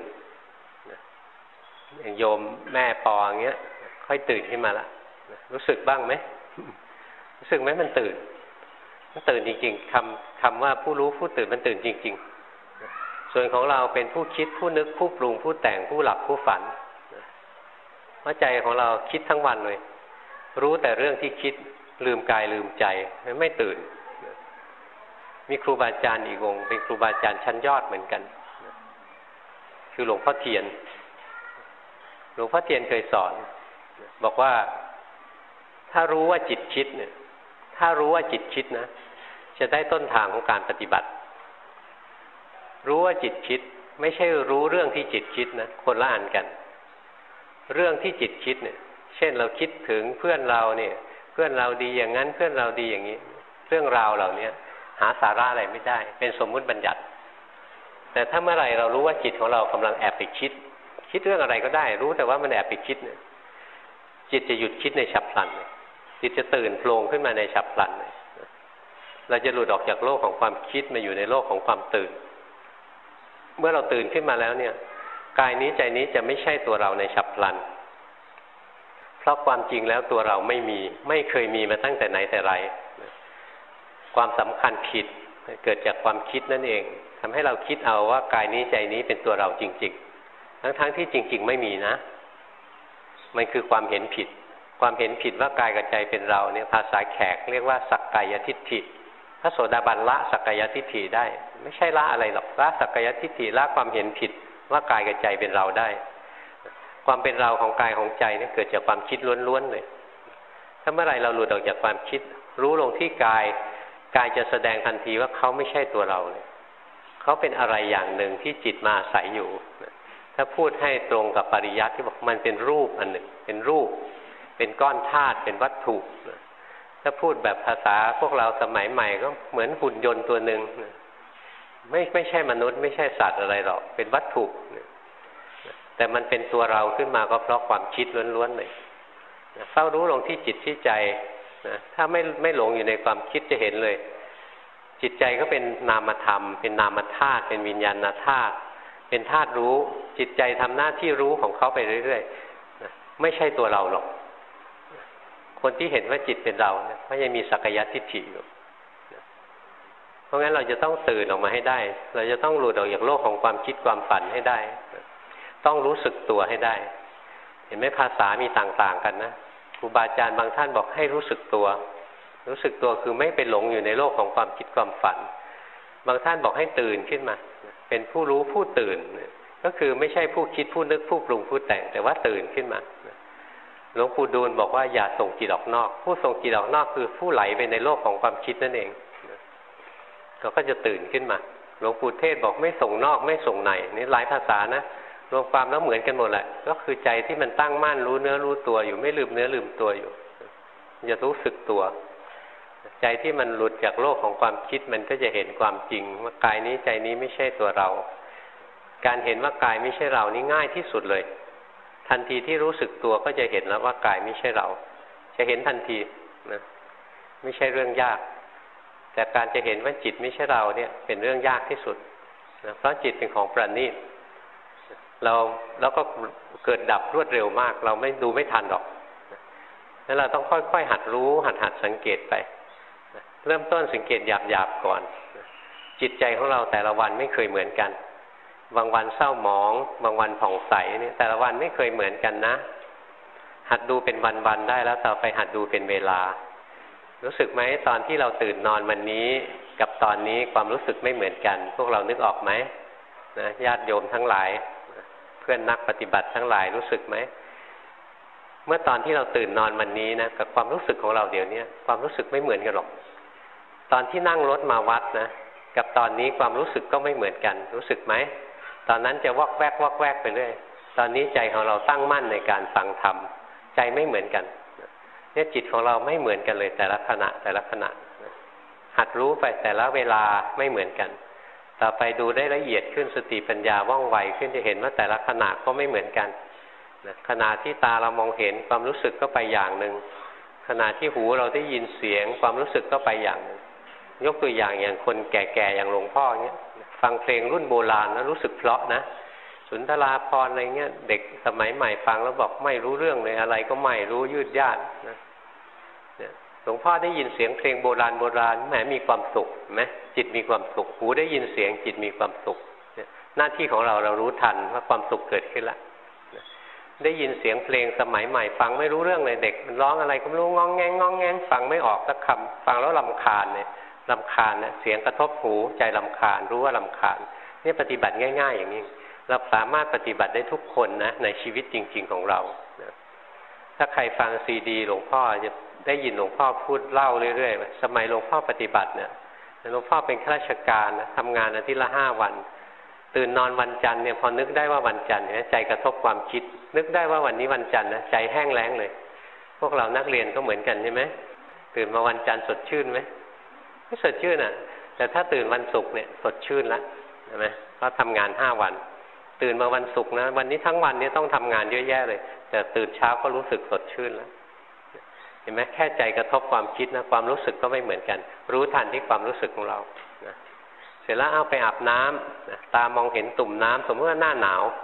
อย่างโยมแม่ปออย่างเงี้ยค่อยตื่นขึ้นมาละรู้สึกบ้างไหมรู้สึกไหมมันตื่นจริงๆคำว่าผู้รู้ผู้ตื่นมันตื่นจริงๆส่วนของเราเป็นผู้คิดผู้นึกผู้ปรุงผู้แต่งผู้หลับผู้ฝันเพราะใจของเราคิดทั้งวันเลยรู้แต่เรื่องที่คิดลืมกายลืมใจไม่ตื่นมีครูบาอาจารย์อีกองค์เป็นครูบาอาจารย์ชั้นยอดเหมือนกันคือหลวงพ่อเทียนเคยสอนบอกว่าถ้ารู้ว่าจิตคิดเนี่ยถ้ารู้ว่าจิตคิดนะจะได้ต้นทางของการปฏิบัติรู้ว่าจิตคิดไม่ใช่รู้เรื่องที่จิตคิดนะคนละอันกันเรื่องที่จิตคิดเนี่ยเช่นเราคิดถึงเพื่อนเราเนี่ยเพื่อนเราดีอย่างนั้นเพื่อนเราดีอย่างนี้เรื่องราวเหล่านี้หาสาระอะไรไม่ได้เป็นสมมุติบัญญัติแต่ถ้าเมื่อไหร่เรารู้ว่าจิตของเรากำลังแอบไปคิดเรื่องอะไรก็ได้รู้แต่ว่ามันแอบไปคิดเนี่ยจิตจะหยุดคิดในฉับพลันจิตจะตื่นโผล่ขึ้นมาในฉับพลันเราจะหลุดออกจากโลกของความคิดมาอยู่ในโลกของความตื่นเมื่อเราตื่นขึ้นมาแล้วเนี่ยกายนี้ใจนี้จะไม่ใช่ตัวเราในฉับพลันเพราะความจริงแล้วตัวเราไม่มีไม่เคยมีมาตั้งแต่ไหนแต่ไรความสำคัญผิดเกิดจากความคิดนั่นเองทำให้เราคิดเอาว่ากายนี้ใจนี้เป็นตัวเราจริงๆทั้งๆที่จริงๆไม่มีนะมันคือความเห็นผิดความเห็นผิดว่ากายกับใจเป็นเราเนี่ยภาษาแขกเรียกว่าสักกายทิฏฐิพระโสดาบันละสักกายทิฏฐิได้ไม่ใช่ละอะไรหรอกละสักกายทิฏฐิละความเห็นผิดว่ากายกับใจเป็นเราได้ความเป็นเราของกายของใจเนี่ยเกิดจากความคิดล้วนๆเลยถ้าเมื่อไหร่เราหลุดออกจากความคิดรู้ลงที่กายกายจะแสดงทันทีว่าเขาไม่ใช่ตัวเราเลยเขาเป็นอะไรอย่างหนึ่งที่จิตมาอาศัยอยู่ถ้าพูดให้ตรงกับปริยัติที่บอกมันเป็นรูปอันหนึ่งเป็นรูปเป็นก้อนธาตุเป็นวัตถุถ้าพูดแบบภาษาพวกเราสมัยใหม่ก็เหมือนหุ่นยนต์ตัวหนึ่งไม่ใช่มนุษย์ไม่ใช่สัตว์อะไรหรอกเป็นวัตถุแต่มันเป็นตัวเราขึ้นมาก็เพราะความคิดล้วนๆเลยเฝ้ารู้ลงที่จิตที่ใจถ้าไม่หลงอยู่ในความคิดจะเห็นเลยจิตใจก็เป็นนามธรรมเป็นนามธาตุเป็นวิญญาณธาตุเป็นธาตุรู้จิตใจทำหน้าที่รู้ของเขาไปเรื่อยๆไม่ใช่ตัวเราหรอกคนที่เห็นว่าจิตเป็นเราเนี่ยเขายังมีสักกายทิฏฐิอยู่เพราะงั้นเราจะต้องตื่นออกมาให้ได้เราจะต้องหลุดออกจากโลกของความคิดความฝันให้ได้ต้องรู้สึกตัวให้ได้เห็นไหมภาษามีต่างๆกันนะครูบาอาจารย์บางท่านบอกให้รู้สึกตัวรู้สึกตัวคือไม่ไปหลงอยู่ในโลกของความคิดความฝันบางท่านบอกให้ตื่นขึ้นมาเป็นผู้รู้ผู้ตื่นก็คือไม่ใช่ผู้คิดผู้นึกผู้ปรุงผู้แต่งแต่ว่าตื่นขึ้นมาหลวงปู่ดูลบอกว่าอย่าส่งจิตออกนอกผู้ส่งจิตออกนอกคือผู้ไหลไปในโลกของความคิดนั่นเองเขาก็จะตื่นขึ้นมาหลวงปู่เทศบอกไม่ส่งนอกไม่ส่งในนี่หลายภาษานะรวมความแล้วเหมือนกันหมดแหละก็คือใจที่มันตั้งมั่นรู้เนื้อรู้ตัวอยู่ไม่ลืมเนื้อลืมตัวอยู่จะรู้สึกตัวใจที่มันหลุดจากโลกของความคิดมันก็จะเห็นความจริงว่ากายนี้ใจนี้ไม่ใช่ตัวเราการเห็นว่ากายไม่ใช่เรานี่ง่ายที่สุดเลยทันทีที่รู้สึกตัวก็จะเห็นแล้วว่ากายไม่ใช่เราจะเห็นทันทีนะไม่ใช่เรื่องยากแต่การจะเห็นว่าจิตไม่ใช่เราเนี่ยเป็นเรื่องยากที่สุดนะเพราะจิตเป็นของประณีตแล้วก็เกิดดับรวดเร็วมากเราไม่ดูไม่ทันหรอกแล้วเราต้องค่อยๆหัดรู้หัดสังเกตไปเริ่มต้นสังเกตหยาบๆก่อนจิตใจของเราแต่ละวันไม่เคยเหมือนกันบางวันเศร้าหมองบางวันผ่องใสนี่แต่ละวันไม่เคยเหมือนกันนะหัดดูเป็นวันๆได้แล้วต่อไปหัดดูเป็นเวลารู้สึกไหมตอนที่เราตื่นนอนวันนี้กับตอนนี้ความรู้สึกไม่เหมือนกันพวกเรานึกออกไหมนะญาติโยมทั้งหลายเพื่อนนักปฏิบัติทั้งหลายรู้สึกไหมเมื่อตอนที่เราตื่นนอนวันนี้นะกับความรู้สึกของเราเดี๋ยวนี้ความรู้สึกไม่เหมือนกันหรอกตอนที่นั่งรถมาวัดนะกับตอนนี้ความรู้สึกก็ไม่เหมือนกันรู้สึกไหมตอนนั้นจะวอกแวกไปเรื่อยตอนนี้ใจของเราตั้งมั่นในการฟังธรรมใจไม่เหมือนกันเนี่ยจิตของเราไม่เหมือนกันเลยแต่ละขณะหัดรู้ไปแต่ละเวลาไม่เหมือนกันต่อไปดูได้ละเอียดขึ้นสติปัญญาว่องไวขึ้นจะเห็นว่าแต่ละขณะก็ไม่เหมือนกันขณะที่ตาเรามองเห็นความรู้สึกก็ไปอย่างหนึ่งขณะที่หูเราได้ยินเสียงความรู้สึกก็ไปอย่างหนึ่งยกตัวอย่างคนแก่ๆอย่างหลวงพ่อเนี้ยฟังเพลงรุ่นโบราณแล้วรู้สึกเพราะนะสุนทราภรณ์อะไรเงี้ยเด็กสมัยใหม่ฟังแล้วบอกไม่รู้เรื่องเลยอะไรก็ไม่รู้ยืดยาดนะหลวงพ่อได้ยินเสียงเพลงโบราณแหมมีความสุขไหมจิตมีความสุขหูได้ยินเสียงจิตมีความสุขหน้าที่ของเรารู้ทันว่าความสุขเกิดขึ้นแล้วได้ยินเสียงเพลงสมัยใหม่ฟังไม่รู้เรื่องเลยเด็กมันร้องอะไรก็ไม่รู้งองแงงฟังไม่ออกสักคำฟังแล้วรำคาญเนี่ยรำคาญนะเสียงกระทบหูใจรำคาญรู้ว่ารำคาญนี่ปฏิบัติง่ายๆอย่างนี้เราสามารถปฏิบัติได้ทุกคนนะในชีวิตจริงๆของเราถ้าใครฟังซีดีหลวงพ่อจะได้ยินหลวงพ่อพูดเล่าเรื่อยๆสมัยหลวงพ่อปฏิบัติเนี่ยหลวงพ่อเป็นข้าราชการนะทำงานอาทิตย์ละ5 วันตื่นนอนวันจันทร์เนี่ยพอนึกได้ว่าวันจันทร์เนี่ยใจกระทบความคิดนึกได้ว่าวันนี้วันจันทร์นะใจแห้งแล้งเลยพวกเรานักเรียนก็เหมือนกันใช่ไหมตื่นมาวันจันทร์สดชื่นไหมไม่สดชื่นอ่ะแต่ถ้าตื่นวันศุกร์เนี่ยสดชื่นละใช่ไหมเพราะทำงาน5 วันตื่นมาวันศุกร์นะวันนี้ทั้งวันนี้ต้องทำงานเยอะแยะเลยแต่ตื่นเช้าก็รู้สึกสดชื่นแล้วเห็นไหมแค่ใจกระทบความคิดนะความรู้สึกก็ไม่เหมือนกันรู้ทันที่ความรู้สึกของเรานะเสร็จแล้วเอาไปอาบน้ำนะตามองเห็นตุ่มน้ำสมมติว่าหน้าหนาว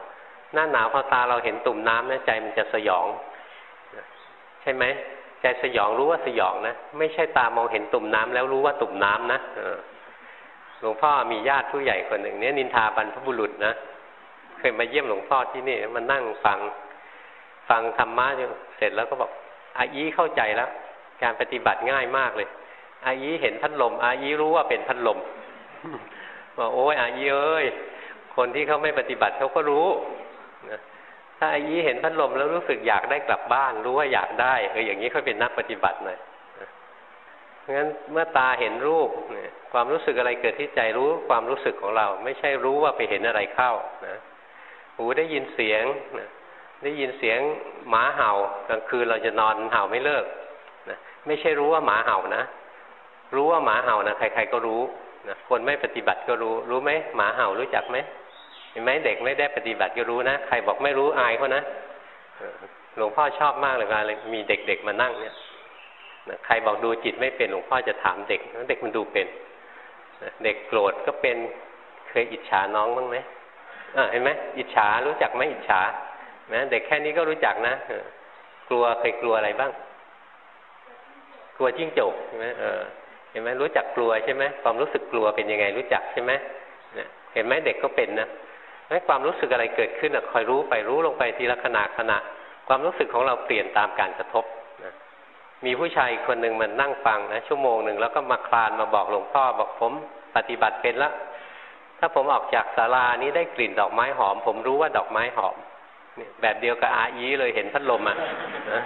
หน้าหนาวพอตาเราเห็นตุ่มน้ำนะใจมันจะสยองใช่ไหมใจสยองรู้ว่าสยองนะไม่ใช่ตามองเห็นตุ่มน้ำแล้วรู้ว่าตุ่มน้ำนะหลวงพ่อมีญาติผู้ใหญ่คนหนึ่งเนี่ยนินทาบรรพบุรุษนะเคยมาเยี่ยมหลวงพ่อที่นี่มานั่งฟังธรรมะอยู่เสร็จแล้วก็บอกอายีเข้าใจแล้วการปฏิบัติง่ายมากเลยอายีเห็นพัดลมอายีรู้ว่าเป็นพัดลมบอกโอ้ยอายีเอ้ยคนที่เขาไม่ปฏิบัติเขาก็รู้นะถ้าอายีเห็นพัดลมแล้วรู้สึกอยากได้กลับบ้านรู้ว่าอยากได้อย่างนี้เขาเป็นนักปฏิบัติหน่อยเพราะฉะนั้นเมื่อตาเห็นรูปความรู้สึกอะไรเกิดที่ใจรู้ความรู้สึกของเราไม่ใช่รู้ว่าไปเห็นอะไรเข้านะหูได้ยินเสียงได้ยินเสียงหมาเห่ากลางคืนเราจะนอนเห่าไม่เลิกนะไม่ใช่รู้ว่าหมาเห่านะรู้ว่าหมาเห่านะใครๆก็รู้นะคนไม่ปฏิบัติก็รู้ไหมหมาเห่ารู้จักไหมเห็นไหมเด็กไม่ได้ปฏิบัติก็รู้นะใครบอกไม่รู้อายเขานะหลวงพ่อชอบมากเลยเวลามีเด็กๆมานั่งเนี่ยใครบอกดูจิตไม่เป็นหลวงพ่อจะถามเด็กเด็กมันดูเป็นเด็กโกรธก็เป็นเคยอิจฉาน้องบ้างไหมเห็นไหมอิจฉารู้จักไหมอิจฉานะเด็กแค่นี้ก็รู้จักนะกลัวเคยกลัวอะไรบ้างกลัวจิ้งจกใช่ไหมเห็นไหมรู้จักกลัวใช่ไหมความรู้สึกกลัวเป็นยังไงรู้จักใช่ไหมเห็นไหมเด็กก็เป็นนะให้ความรู้สึกอะไรเกิดขึ้นคอยรู้ไปรู้ลงไปทีละขณะความรู้สึกของเราเปลี่ยนตามการกระทบนะมีผู้ชายคนหนึ่งมันนั่งฟังนะชั่วโมงหนึ่งแล้วก็มาคลานมาบอกหลวงพ่อบอกผมปฏิบัติเป็นแล้วถ้าผมออกจากศาลานี้ได้กลิ่นดอกไม้หอมผมรู้ว่าดอกไม้หอมแบบเดียวกับอายีเลยเห็นพัดลมนะ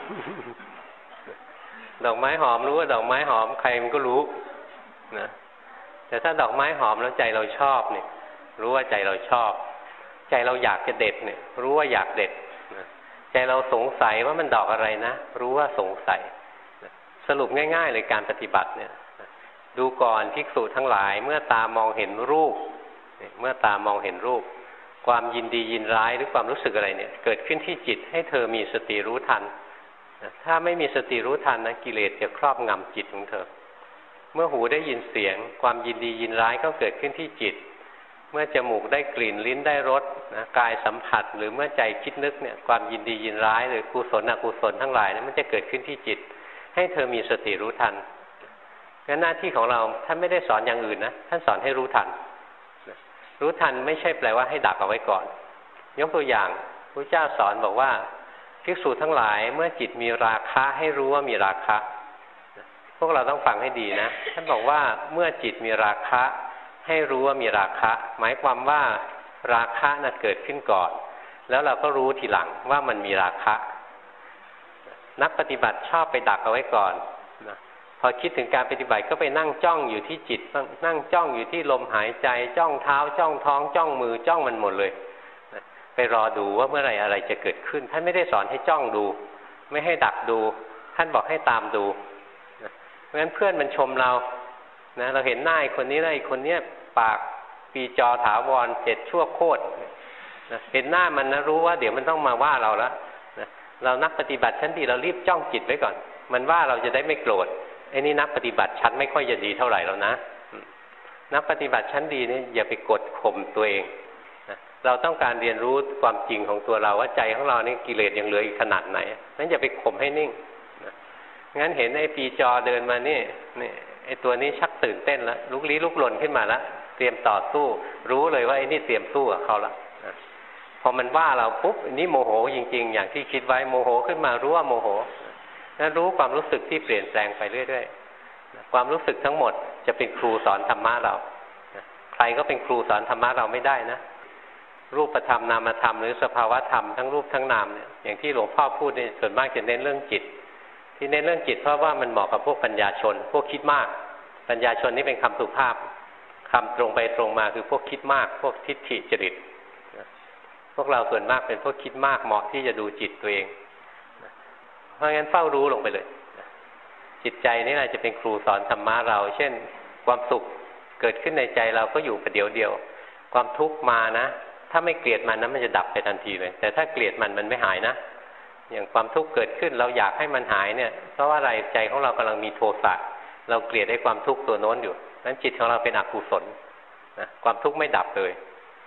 ดอกไม้หอมรู้ว่าดอกไม้หอมใครมันก็รู้นะแต่ถ้าดอกไม้หอมแล้วใจเราชอบเนี่ยรู้ว่าใจเราชอบใจเราอยากจะเด็ดเนี่ยรู้ว่าอยากเด็ดนะใจเราสงสัยว่ามันดอกอะไรนะรู้ว่าสงสัยนะสรุปง่ายๆเลยการปฏิบัติเนี่ยดูก่อนภิกษุทั้งหลายเมื่อตามองเห็นรูปเมื่อตามองเห็นรูปความยินดียินร้ายหรือความรู้สึกอะไรเนี่ยเกิดขึ้นที่จิตให้เธอมีสติรู้ทันถ้าไม่มีสติรู้ทันนะกิเลสจะครอบงำจิตของเธอเมื่อหูได้ยินเสียงความยินดียินร้ายก็เกิดขึ้นที่จิตเมื่อจมูกได้กลิ่นลิ้นได้รสนะกายสัมผัสหรือเมื่อใจคิดนึกเนี่ยความยินดียินร้ายหรือกุศลอกุศลทั้งหลายนะมันจะเกิดขึ้นที่จิตให้เธอมีสติรู้ทันงั้นหน้าที่ของเราท่านไม่ได้สอนอย่างอื่นนะท่านสอนให้รู้ทันรู้ทันไม่ใช่แปลว่าให้ดักเอาไว้ก่อนยกตัวอย่างพระเจ้าสอนบอกว่าภิกษุทั้งหลายเมื่อจิตมีราคะให้รู้ว่ามีราคะพวกเราต้องฟังให้ดีนะท่านบอกว่าเมื่อจิตมีราคะให้รู้ว่ามีราคะหมายความว่าราคะน่ะเกิดขึ้นก่อนแล้วเราก็รู้ทีหลังว่ามันมีราคะนักปฏิบัติชอบไปดักเอาไว้ก่อนนะพอคิดถึงการปฏิบัติก็ไปนั่งจ้องอยู่ที่จิตนั่งจ้องอยู่ที่ลมหายใจจ้องเท้าจ้องท้องจ้องมือจ้องมันหมดเลยไปรอดูว่าเมื่อไหร่อะไรจะเกิดขึ้นท่านไม่ได้สอนให้จ้องดูไม่ให้ดักดูท่านบอกให้ตามดูเพราะฉะนั้นเพื่อนมันชมเรานะเราเห็นหน้าคนนี้แล้วคนเนี้ยปากปีจอถาวร7ชั่วโคตรนะเห็นหน้ามันนะรู้ว่าเดี๋ยวมันต้องมาว่าเราแล้วนะเรานักปฏิบัติชั้นดีเรารีบจ้องจิตไว้ก่อนมันว่าเราจะได้ไม่โกรธไอ้นี่นักปฏิบัติชั้นไม่ค่อยจะดีเท่าไหร่แล้วนะนักปฏิบัติชั้นดีนี่อย่าไปกดข่มตัวเองนะเราต้องการเรียนรู้ความจริงของตัวเราว่าใจของเรานี่กิเลสยังเหลืออีกขนาดไหนนั้นอย่าไปข่มให้นิ่งนะงั้นเห็นไอ้ปีจอเดินมานี่ไอ้ตัวนี้ชักตื่นเต้นแล้วลุกลี้ลุกลนขึ้นมาแล้วเตรียมต่อสู้รู้เลยว่าไอ้นี่เตรียมสู้กับเขาละนะพอมันว่าเราปุ๊บนี่โมโหจริงๆอย่างที่คิดไว้โมโหขึ้นมารู้ว่าโมโหนั้นรู้ความรู้สึกที่เปลี่ยนแปลงไปเรื่อยๆความรู้สึกทั้งหมดจะเป็นครูสอนธรรมะเราใครก็เป็นครูสอนธรรมะเราไม่ได้นะรูปธรรมนามธรรมหรือสภาวธรรมทั้งรูปทั้งนามเนี่ยอย่างที่หลวงพ่อพูดเนี่ยส่วนมากจะเน้นเรื่องจิตที่เน้นเรื่องจิตเพราะว่ามันเหมาะกับพวกปัญญาชนพวกคิดมากปัญญาชนนี่เป็นคำสุภาพคำตรงไปตรงมาคือพวกคิดมากพวกทิฏฐิจริตพวกเราส่วนมากเป็นพวกคิดมากเหมาะที่จะดูจิตตัวเองเพราะงั้นเฝ้ารู้ลงไปเลยจิตใจนี่แหละจะเป็นครูสอนธรรมะเราเช่นความสุขเกิดขึ้นในใจเราก็อยู่ประเดี๋ยวเดียวความทุกข์มานะถ้าไม่เกลียดมันนะมันจะดับไปทันทีเลยแต่ถ้าเกลียดมันไม่หายนะอย่างความทุกข์เกิดขึ้นเราอยากให้มันหายเนี่ยเพราะว่าอะไรใจของเรากำลังมีโทสะเราเกลียดไอ้ความทุกข์ตัวโน้นอยู่นั้นจิตของเราเป็นอกุศลนะความทุกข์ไม่ดับเลย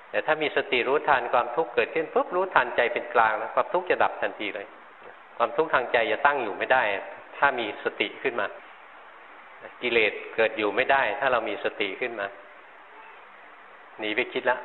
แต่ถ้ามีสติรู้ทันความทุกข์เกิดขึ้นปุ๊บรู้ทันใจเป็นกลางนะความทุกข์จะดับทันทีเลยความทุกข์ทางใจจะตั้งอยู่ไม่ได้ถ้ามีสติขึ้นมากิเลสเกิดอยู่ไม่ได้ถ้าเรามีสติขึ้นมาหนีไปคิดละ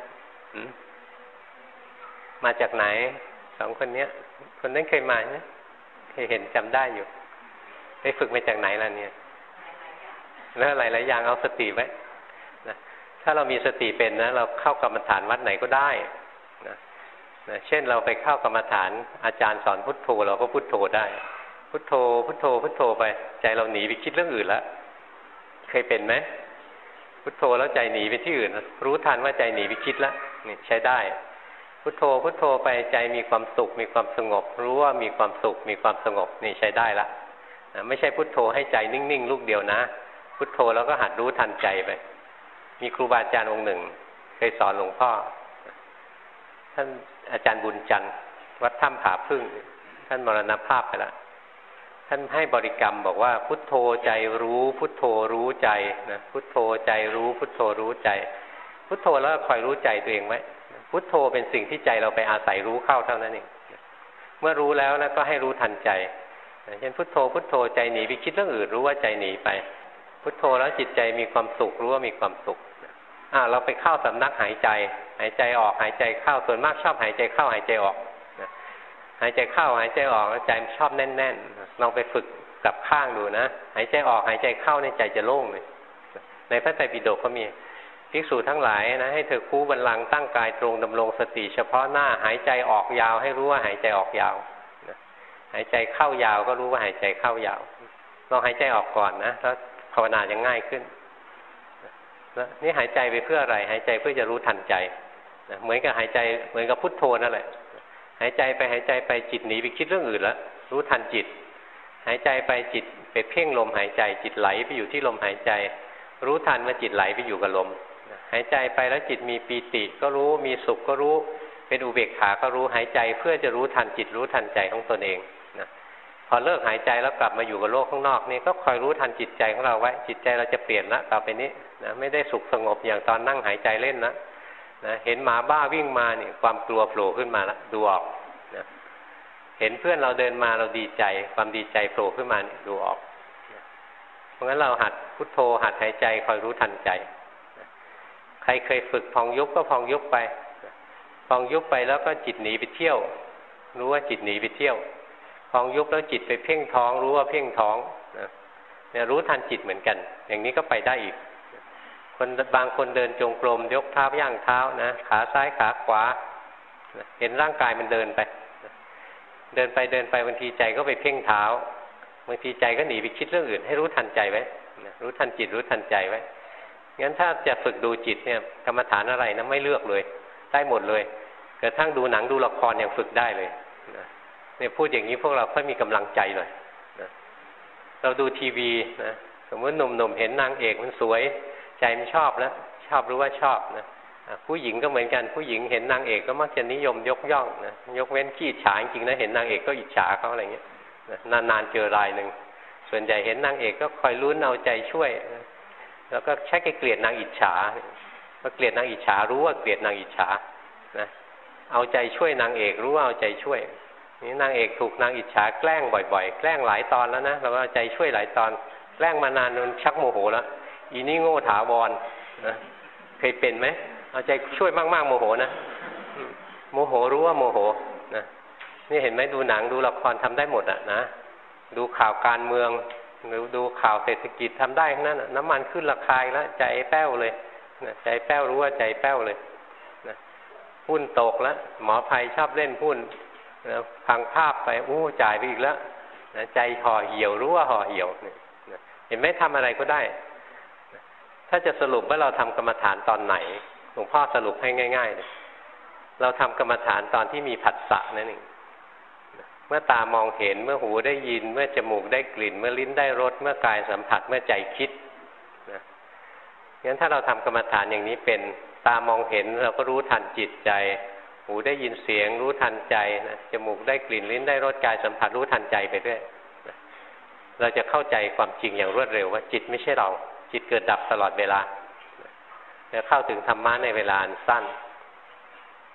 มาจากไหนสองคนเนี้ยคนนั้นเคยมาไหมเคยเห็นจำได้อยู่ไปฝึกมาจากไหนล่ะเนี่ยแล้วหลายๆอย่างเอาสติไว้นะถ้าเรามีสติเป็นนะเราเข้ากรรมฐานวัดไหนก็ได้นะเช่นเราไปเข้ากรรมฐานอาจารย์สอนพุทโธเราก็พุทโธได้พุทโธพุทโธพุทโธไปใจเราหนีไปคิดเรื่องอื่นแล้วเคยเป็นไหมพุทโธแล้วใจหนีไปที่อื่นรู้ทันว่าใจหนีไปคิดแล้วนี่ใช้ได้พุทโธพุทโธไปใจมีความสุขมีความสงบรู้ว่ามีความสุขมีความสงบนี่ใช้ได้ละไม่ใช่พุทโธให้ใจนิ่งๆลูกเดียวนะพุทโธแล้วก็หัดรู้ทันใจไปมีครูบาอาจารย์องค์หนึ่งเคยสอนหลวงพ่อท่านอาจารย์บุญจันทร์วัดถ้ำผาพึ่งท่านมรณภาพไปแล้วท่านให้บริกรรมบอกว่าพุทโธใจรู้พุทโธรู้ใจนะพุทโธใจรู้พุทโธรู้ใจพุทโธแล้วคอยรู้ใจตัวเองไว้พุทโธเป็นสิ่งที่ใจเราไปอาศัยรู้เข้าเท่านั้นเองเมื่อรู้แล้วก็ให้รู้ทันใจเช่นพุทโธพุทโธใจหนีไปคิดเรื่องอื่นรู้ว่าใจหนีไปพุทโธแล้วจิตใจมีความสุขรู้ว่ามีความสุขเราไปเข้าสำนักหายใจหายใจออกหายใจเข้าส่วนมากชอบหายใจเข้าหายใจออกหายใจเข้าหายใจออกแล้วใจชอบแน่นๆลองไปฝึกกลับข้างดูนะหายใจออกหายใจเข้าในใจจะโล่งเลยในพระไตรปิฎกก็มีภิกษุทั้งหลายนะให้เธอคู่บัลลังก์ตั้งกายตรงดำรงสติเฉพาะหน้าหายใจออกยาวให้รู้ว่าหายใจออกยาวหายใจเข้ายาวก็รู้ว่าหายใจเข้ายาวลองหายใจออกก่อนนะแล้วภาวนาจะง่ายขึ้นนี่หายใจไปเพื่ออะไรหายใจเพื่อจะรู้ทันใจเหมือนกับหายใจเหมือนกับพุทโธนั่นแหละหายใจไปจิตหนีไปคิดเรื่องอื่นแล้วรู้ทันจิตหายใจไปจิตไปเพ่งลมหายใจจิตไหลไปอยู่ที่ลมหายใจรู้ทันว่าจิตไหลไปอยู่กับลมหายใจไปแล้วจิตมีปีติก็รู้มีสุขก็รู้เป็นอุเบกขาก็รู้หายใจเพื่อจะรู้ทันจิตรู้ทันใจของตนเองนะพอเลิกหายใจแล้วกลับมาอยู่กับโลกข้างนอกนี่ก็คอยรู้ทันจิตใจของเราไว้จิตใจเราจะเปลี่ยนละต่อไปนี้นะไม่ได้สุขสงบอย่างตอนนั่งหายใจเล่นนะเห็นหมาบ้าวิ่งมาเนี่ยความกลัวโผล่ขึ้นมาละดูออกนะเห็นเพื่อนเราเดินมาเราดีใจความดีใจโผล่ขึ้นมาดูออกเพราะงั้นเราหัดพุทโธหัดหายใจคอยรู้ทันใจใครเคยฝึกพองยุบก็พองยุบไปพองยุบไปแล้วก็จิตหนีไปเที่ยวรู้ว่าจิตหนีไปเที่ยวพองยุบแล้วจิตไปเพ่งท้องรู้ว่าเพ่งท้องเนี่ยรู้ทันจิตเหมือนกันอย่างนี้ก็ไปได้อีกคนบางคนเดินจงกรมยกเท้าย่างเท้านะขาซ้ายขาขวาเห็นร่างกายมันเดินไปเดินไปบางทีใจก็ไปเพ่งเท้าบางทีใจก็หนีไปคิดเรื่องอื่นให้รู้ทันใจไว้รู้ทันจิตรู้ทันใจไว้งั้นถ้าจะฝึกดูจิตเนี่ยกรรมฐานอะไรนะไม่เลือกเลยได้หมดเลยกระทั่งดูหนังดูละครยังฝึกได้เลยเนี่ยพูดอย่างนี้พวกเราค่อยมีกำลังใจหน่อยเราดูทีวีนะสมมติหนุ่มๆเห็นนางเอกมันสวยใจมันชอบแล้วชอบรู้ว่าชอบนะผู้หญิงก็เหมือนกันผู้หญิงเห็นนางเอกก็มักจะนิยมยกย่องนะยกเว้นขี้อิจฉาจริงๆนะเห็นนางเอกก็อิจฉาเขาอะไรเงี้ยนานๆเจอรายหนึ่งส่วนใหญ่เห็นนางเอกก็คอยลุ้นเอาใจช่วยแล้วก็ใช้เกลียดนางอิจฉาก็เกลียดนางอิจฉารู้ว่าเกลียดนางอิจฉานะเอาใจช่วยนางเอกรู้ว่าเอาใจช่วยนี่นางเอกถูกนางอิจฉาแกล้งบ่อยๆแกล้งหลายตอนแล้วนะเราก็เอาใจช่วยหลายตอนแกล้งมานานจนชักโมโหแล้วอีนี่โง่ถาวรนะเคยเป็นไหมเอาใจช่วยมากๆโมโหนะโมโหรู้ว่าโมโหนะนี่เห็นไหมดูหนังดูละครทำได้หมดอ่ะนะดูข่าวการเมืองหรือดูข่าวเศรษฐกิจทำได้ทั้งนั้นน้ำมันขึ้นราคาแล้วใจแป้วเลยนะใจแป้วรู้ว่าใจแป้วเลยนะหุ้นตกแล้วหมอภัยชอบเล่นหุ้นนะพังภาพไปจ่ายไปอีกแล้วนะใจห่อเหี่ยวรู้ว่าห่อเหี่ยวนะเห็นไหมทำอะไรก็ได้นะถ้าจะสรุปว่าเราทำกรรมฐานตอนไหนหลวงพ่อสรุปให้ง่ายๆเลยเราทำกรรมฐานตอนที่มีผัสสะนั่นเองเมื่อตามองเห็นเมื่อหูได้ยินเมื่อจมูกได้กลิ่นเมื่อลิ้นได้รสเมื่อกายสัมผัสเมื่อใจคิดนะงั้นถ้าเราทำกรรมฐานอย่างนี้เป็นตามองเห็นเราก็รู้ทันจิตใจหูได้ยินเสียงรู้ทันใจนะจมูกได้กลิ่นลิ้นได้รสกายสัมผัสรู้ทันใจไปด้วยนะเราจะเข้าใจความจริงอย่างรวดเร็วว่าจิตไม่ใช่เราจิตเกิดดับตลอดเวลาจะเข้าถึงธรรมะในเวลาสั้น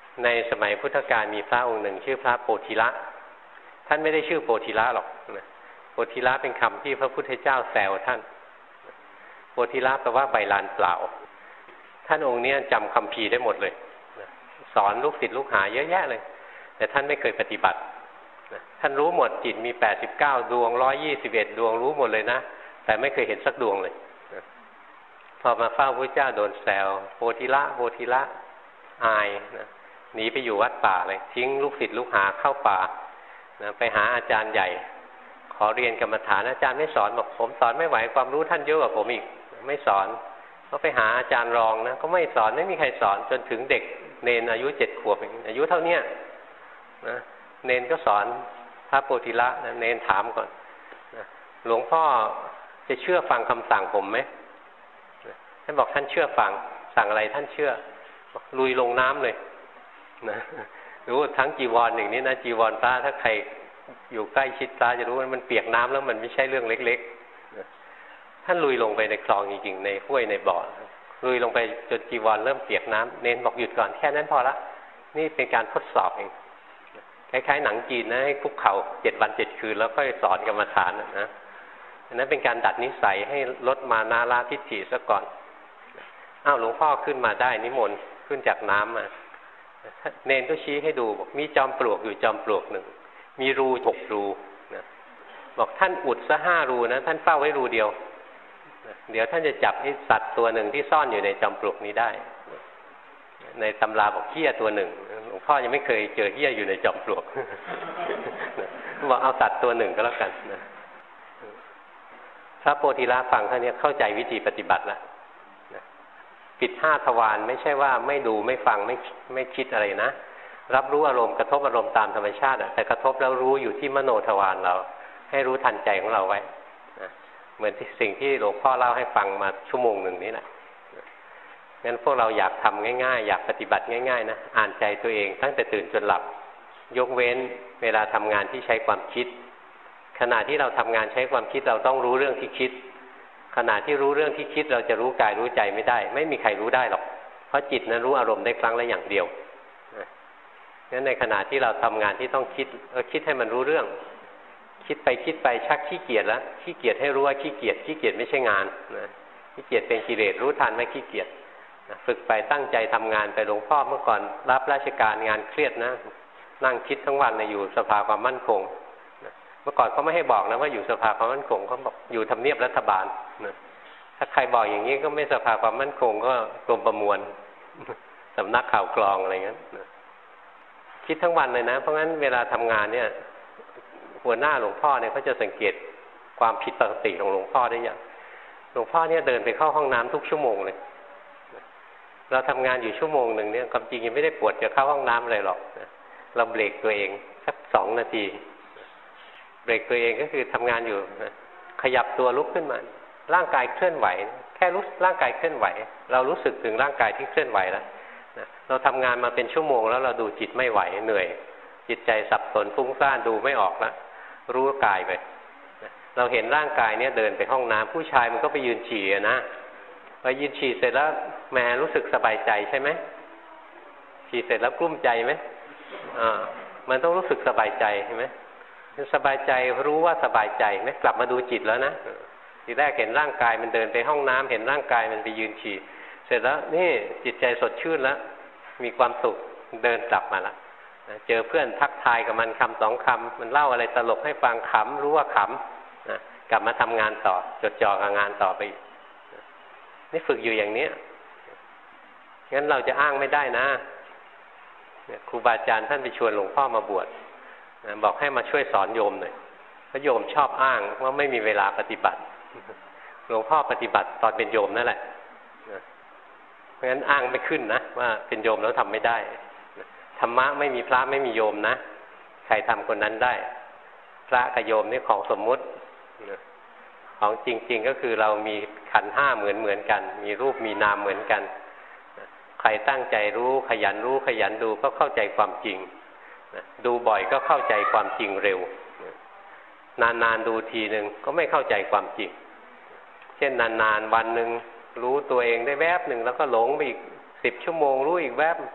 ในสมัยพุทธกาลมีพระองค์หนึ่งชื่อพระโพธิละท่านไม่ได้ชื่อโพธิละหรอกนะโพธิละเป็นคำที่พระพุทธเจ้าแซวท่านโพธิละแปลว่าใบลานเปล่าท่านองค์นี้จำคัมภีร์ได้หมดเลยสอนลูกศิษย์ลูกหาเยอะแยะเลยแต่ท่านไม่เคยปฏิบัติท่านรู้หมดจิตมี89ดวง121ดวงรู้หมดเลยนะแต่ไม่เคยเห็นสักดวงเลยพอมาเฝ้าพระเจ้าโดนแซวโพธิละโพธิละอายนะหนีไปอยู่วัดป่าเลยทิ้งลูกศิษย์ลูกหาเข้าป่านะไปหาอาจารย์ใหญ่ขอเรียนกรรมฐานอาจารย์ไม่สอนบอกผมสอนไม่ไหวความรู้ท่านเยอะกว่าผมอีกไม่สอนก็ไปหาอาจารย์รองนะก็ไม่สอนไม่มีใครสอนจนถึงเด็กเนนอายุ7 ขวบอายุเท่าเนี้ยนะเนนก็สอนพระโพธิละนะเนนถามก่อนนะหลวงพ่อจะเชื่อฟังคำสั่งผมไหมท่านบอกท่านเชื่อฟังสั่งอะไรท่านเชื่อลุยลงน้ำเลยนะรู้ทั้งจีวรอย่างนี้นะจีวรพระถ้าใครอยู่ใกล้ชิดพระจะรู้ว่ามันเปียกน้ำแล้วมันไม่ใช่เรื่องเล็กๆนะท่านลุยลงไปในคลองจริงๆในห้วยในบ่อลุยลงไปจนจีวรเริ่มเปียกน้ำเน้นบอกหยุดก่อนแค่นั้นพอละนี่เป็นการทดสอบเองคล้ายๆหนังจีนนะให้คุกเข่า7 วัน7 คืนแล้วค่อยสอนกรรมฐานนะอันนั้นเป็นการดัดนิสัยให้ลดมานาลาทิฏฐิซะก่อนอ้าวหลวงพ่อขึ้นมาได้นิมนต์ขึ้นจากน้ำมาเนนก็ชี้ให้ดูบอกมีจอมปลวกอยู่จอมปลวกหนึ่งมีรู6 รูนะบอกท่านอุดซะ5 รูนะท่านเฝ้าไว้รูเดียวเดี๋ยวท่านจะจับไอ้สัตว์ตัวหนึ่งที่ซ่อนอยู่ในจอมปลวกนี้ได้ในตำราบอกเหี้ยตัวหนึ่งหลวงพ่อยังไม่เคยเจอเหี้ยอยู่ในจอมปลวกบอกเอาสัตว์ตัวหนึ่งก็แล้วกันนะพระโพธิละฟังท่านนี้เข้าใจวิธีปฏิบัติแล้วปิด5 ทวารไม่ใช่ว่าไม่ดูไม่ฟังไม่คิดอะไรนะรับรู้อารมณ์กระทบอารมณ์ตามธรรมชาติแต่กระทบแล้วรู้อยู่ที่มโนทวารเราให้รู้ทันใจของเราไว้เหมือนสิ่งที่หลวงพ่อเล่าให้ฟังมาชั่วโมงหนึ่งนี้แหละงั้นพวกเราอยากทำง่ายๆอยากปฏิบัติง่ายๆนะอ่านใจตัวเองตั้งแต่ตื่นจนหลับยกเว้นเวลาทำงานที่ใช้ความคิดขณะที่เราทำงานใช้ความคิดเราต้องรู้เรื่องที่คิดขณะที่รู้เรื่องที่คิดเราจะรู้กายรู้ใจไม่ได้ไม่มีใครรู้ได้หรอกเพราะจิตนั้นรู้อารมณ์ได้ครั้งละอย่างเดียวงั้นในขณะที่เราทำงานที่ต้องคิดคิดให้มันรู้เรื่องคิดไปชักขี้เกียจแล้วขี้เกียจให้รู้ว่าขี้เกียจไม่ใช่งานนะขี้เกียจเป็นกิเลสรู้ทันไม่ขี้เกียจฝึกไปตั้งใจทำงานไปหลวงพ่อเมื่อก่อนรับราชการงานเครียดนะนั่งคิดทั้งวันเลยอยู่สภาความมั่นคงเมื่อก่อนเขาไม่ให้บอกนะว่าอยู่สภาความมั่นคงเขาบอกอยู่ทำเนียบรัฐบาลนะถ้าใครบอกอย่างนี้ก็ไม่สภาความมั่นคงก็กรมประมวลสำนักข่าวกรองอะไรเงี้ยนะคิดทั้งวันเลยนะเพราะงั้นเวลาทำงานเนี่ยหัวหน้าหลวงพ่อเนี่ยเขาจะสังเกตความผิดปกติของหลวงพ่อได้อย่างหลวงพ่อเนี่ยเดินไปเข้าห้องน้ำทุกชั่วโมงเลยเราทำงานอยู่ชั่วโมงหนึ่งเนี่ยความจริงยังไม่ได้ปวดจะเข้าห้องน้ำอะไรหรอกเราเบรกตัวเองสัก2 นาทีเบรกตัวเองก็คือทำงานอยู่ขยับตัวลุกขึ้นมาร่างกายเคลื่อนไหวแค่รู้ร่างกายเคลื่อนไหวเรารู้สึกถึงร่างกายที่เคลื่อนไหวแล้วเราทำงานมาเป็นชั่วโมงแล้วเราดูจิตไม่ไหวเหนื่อยจิตใจสับสนฟุ้งซ่านดูไม่ออกแล้วรู้กายไปเราเห็นร่างกายเนี่ยเดินไปห้องน้ำผู้ชายมันก็ไปยืนฉี่นะไปยืนฉี่เสร็จแล้วแหมรู้สึกสบายใจใช่ไหมฉี่เสร็จแล้วกลุ้มใจไหมมันต้องรู้สึกสบายใจใช่ไหมสบายใจรู้ว่าสบายใจไหมกลับมาดูจิตแล้วนะทีแรกเห็นร่างกายมันเดินไปห้องน้ำเห็นร่างกายมันไปยืนฉี่เสร็จแล้วนี่จิตใจสดชื่นแล้วมีความสุขเดินกลับมาแล้วเจอเพื่อนทักทายกับมันคำ2 คำมันเล่าอะไรตลกให้ฟังขำรู้ว่าขำนะกลับมาทำงานต่อจดจ่อกับงานต่อไปนี่ฝึกอยู่อย่างนี้งั้นเราจะอ้างไม่ได้นะครูบาอาจารย์ท่านไปชวนหลวงพ่อมาบวชบอกให้มาช่วยสอนโยมหน่อยเพราะโยมชอบอ้างว่าไม่มีเวลาปฏิบัติหลวงพ่อปฏิบัติตอนเป็นโยมนั่นแหละเพราะฉะนั้นอ้างไม่ขึ้นนะว่าเป็นโยมแล้วทำไม่ได้ธรรมะไม่มีพระไม่มีโยมนะใครทำคนนั้นได้พระกับโยมนี่ของสมมุติของจริงๆก็คือเรามีขันธ์ 5เหมือนกันมีรูปมีนามเหมือนกันใครตั้งใจรู้ขยันดูก็เข้าใจความจริงดูบ่อยก็เข้าใจความจริงเร็วนานๆดูทีนึงก็ไม่เข้าใจความจริงเช่นนานๆวันนึงรู้ตัวเองได้แวบหนึ่งแล้วก็หลงไปอีก10 ชั่วโมงรู้อีกแวบ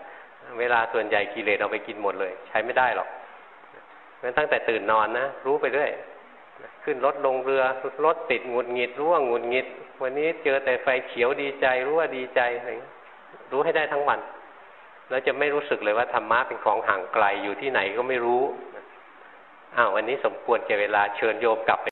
เวลาส่วนใหญ่กิเลสเอาไปกินหมดเลยใช้ไม่ได้หรอกเพราะฉะนั้นตั้งแต่ตื่นนอนนะรู้ไปเรื่อยขึ้นรถลงเรือรถติดหงุดหงิดรู้ว่าหงุดหงิดวันนี้เจอแต่ไฟเขียวดีใจรู้ว่าดีใจอะไรรู้ให้ได้ทั้งวันแล้วจะไม่รู้สึกเลยว่าธรรมะเป็นของห่างไกลอยู่ที่ไหนก็ไม่รู้วันนี้สมควรแก่เวลาเชิญโยมกลับไป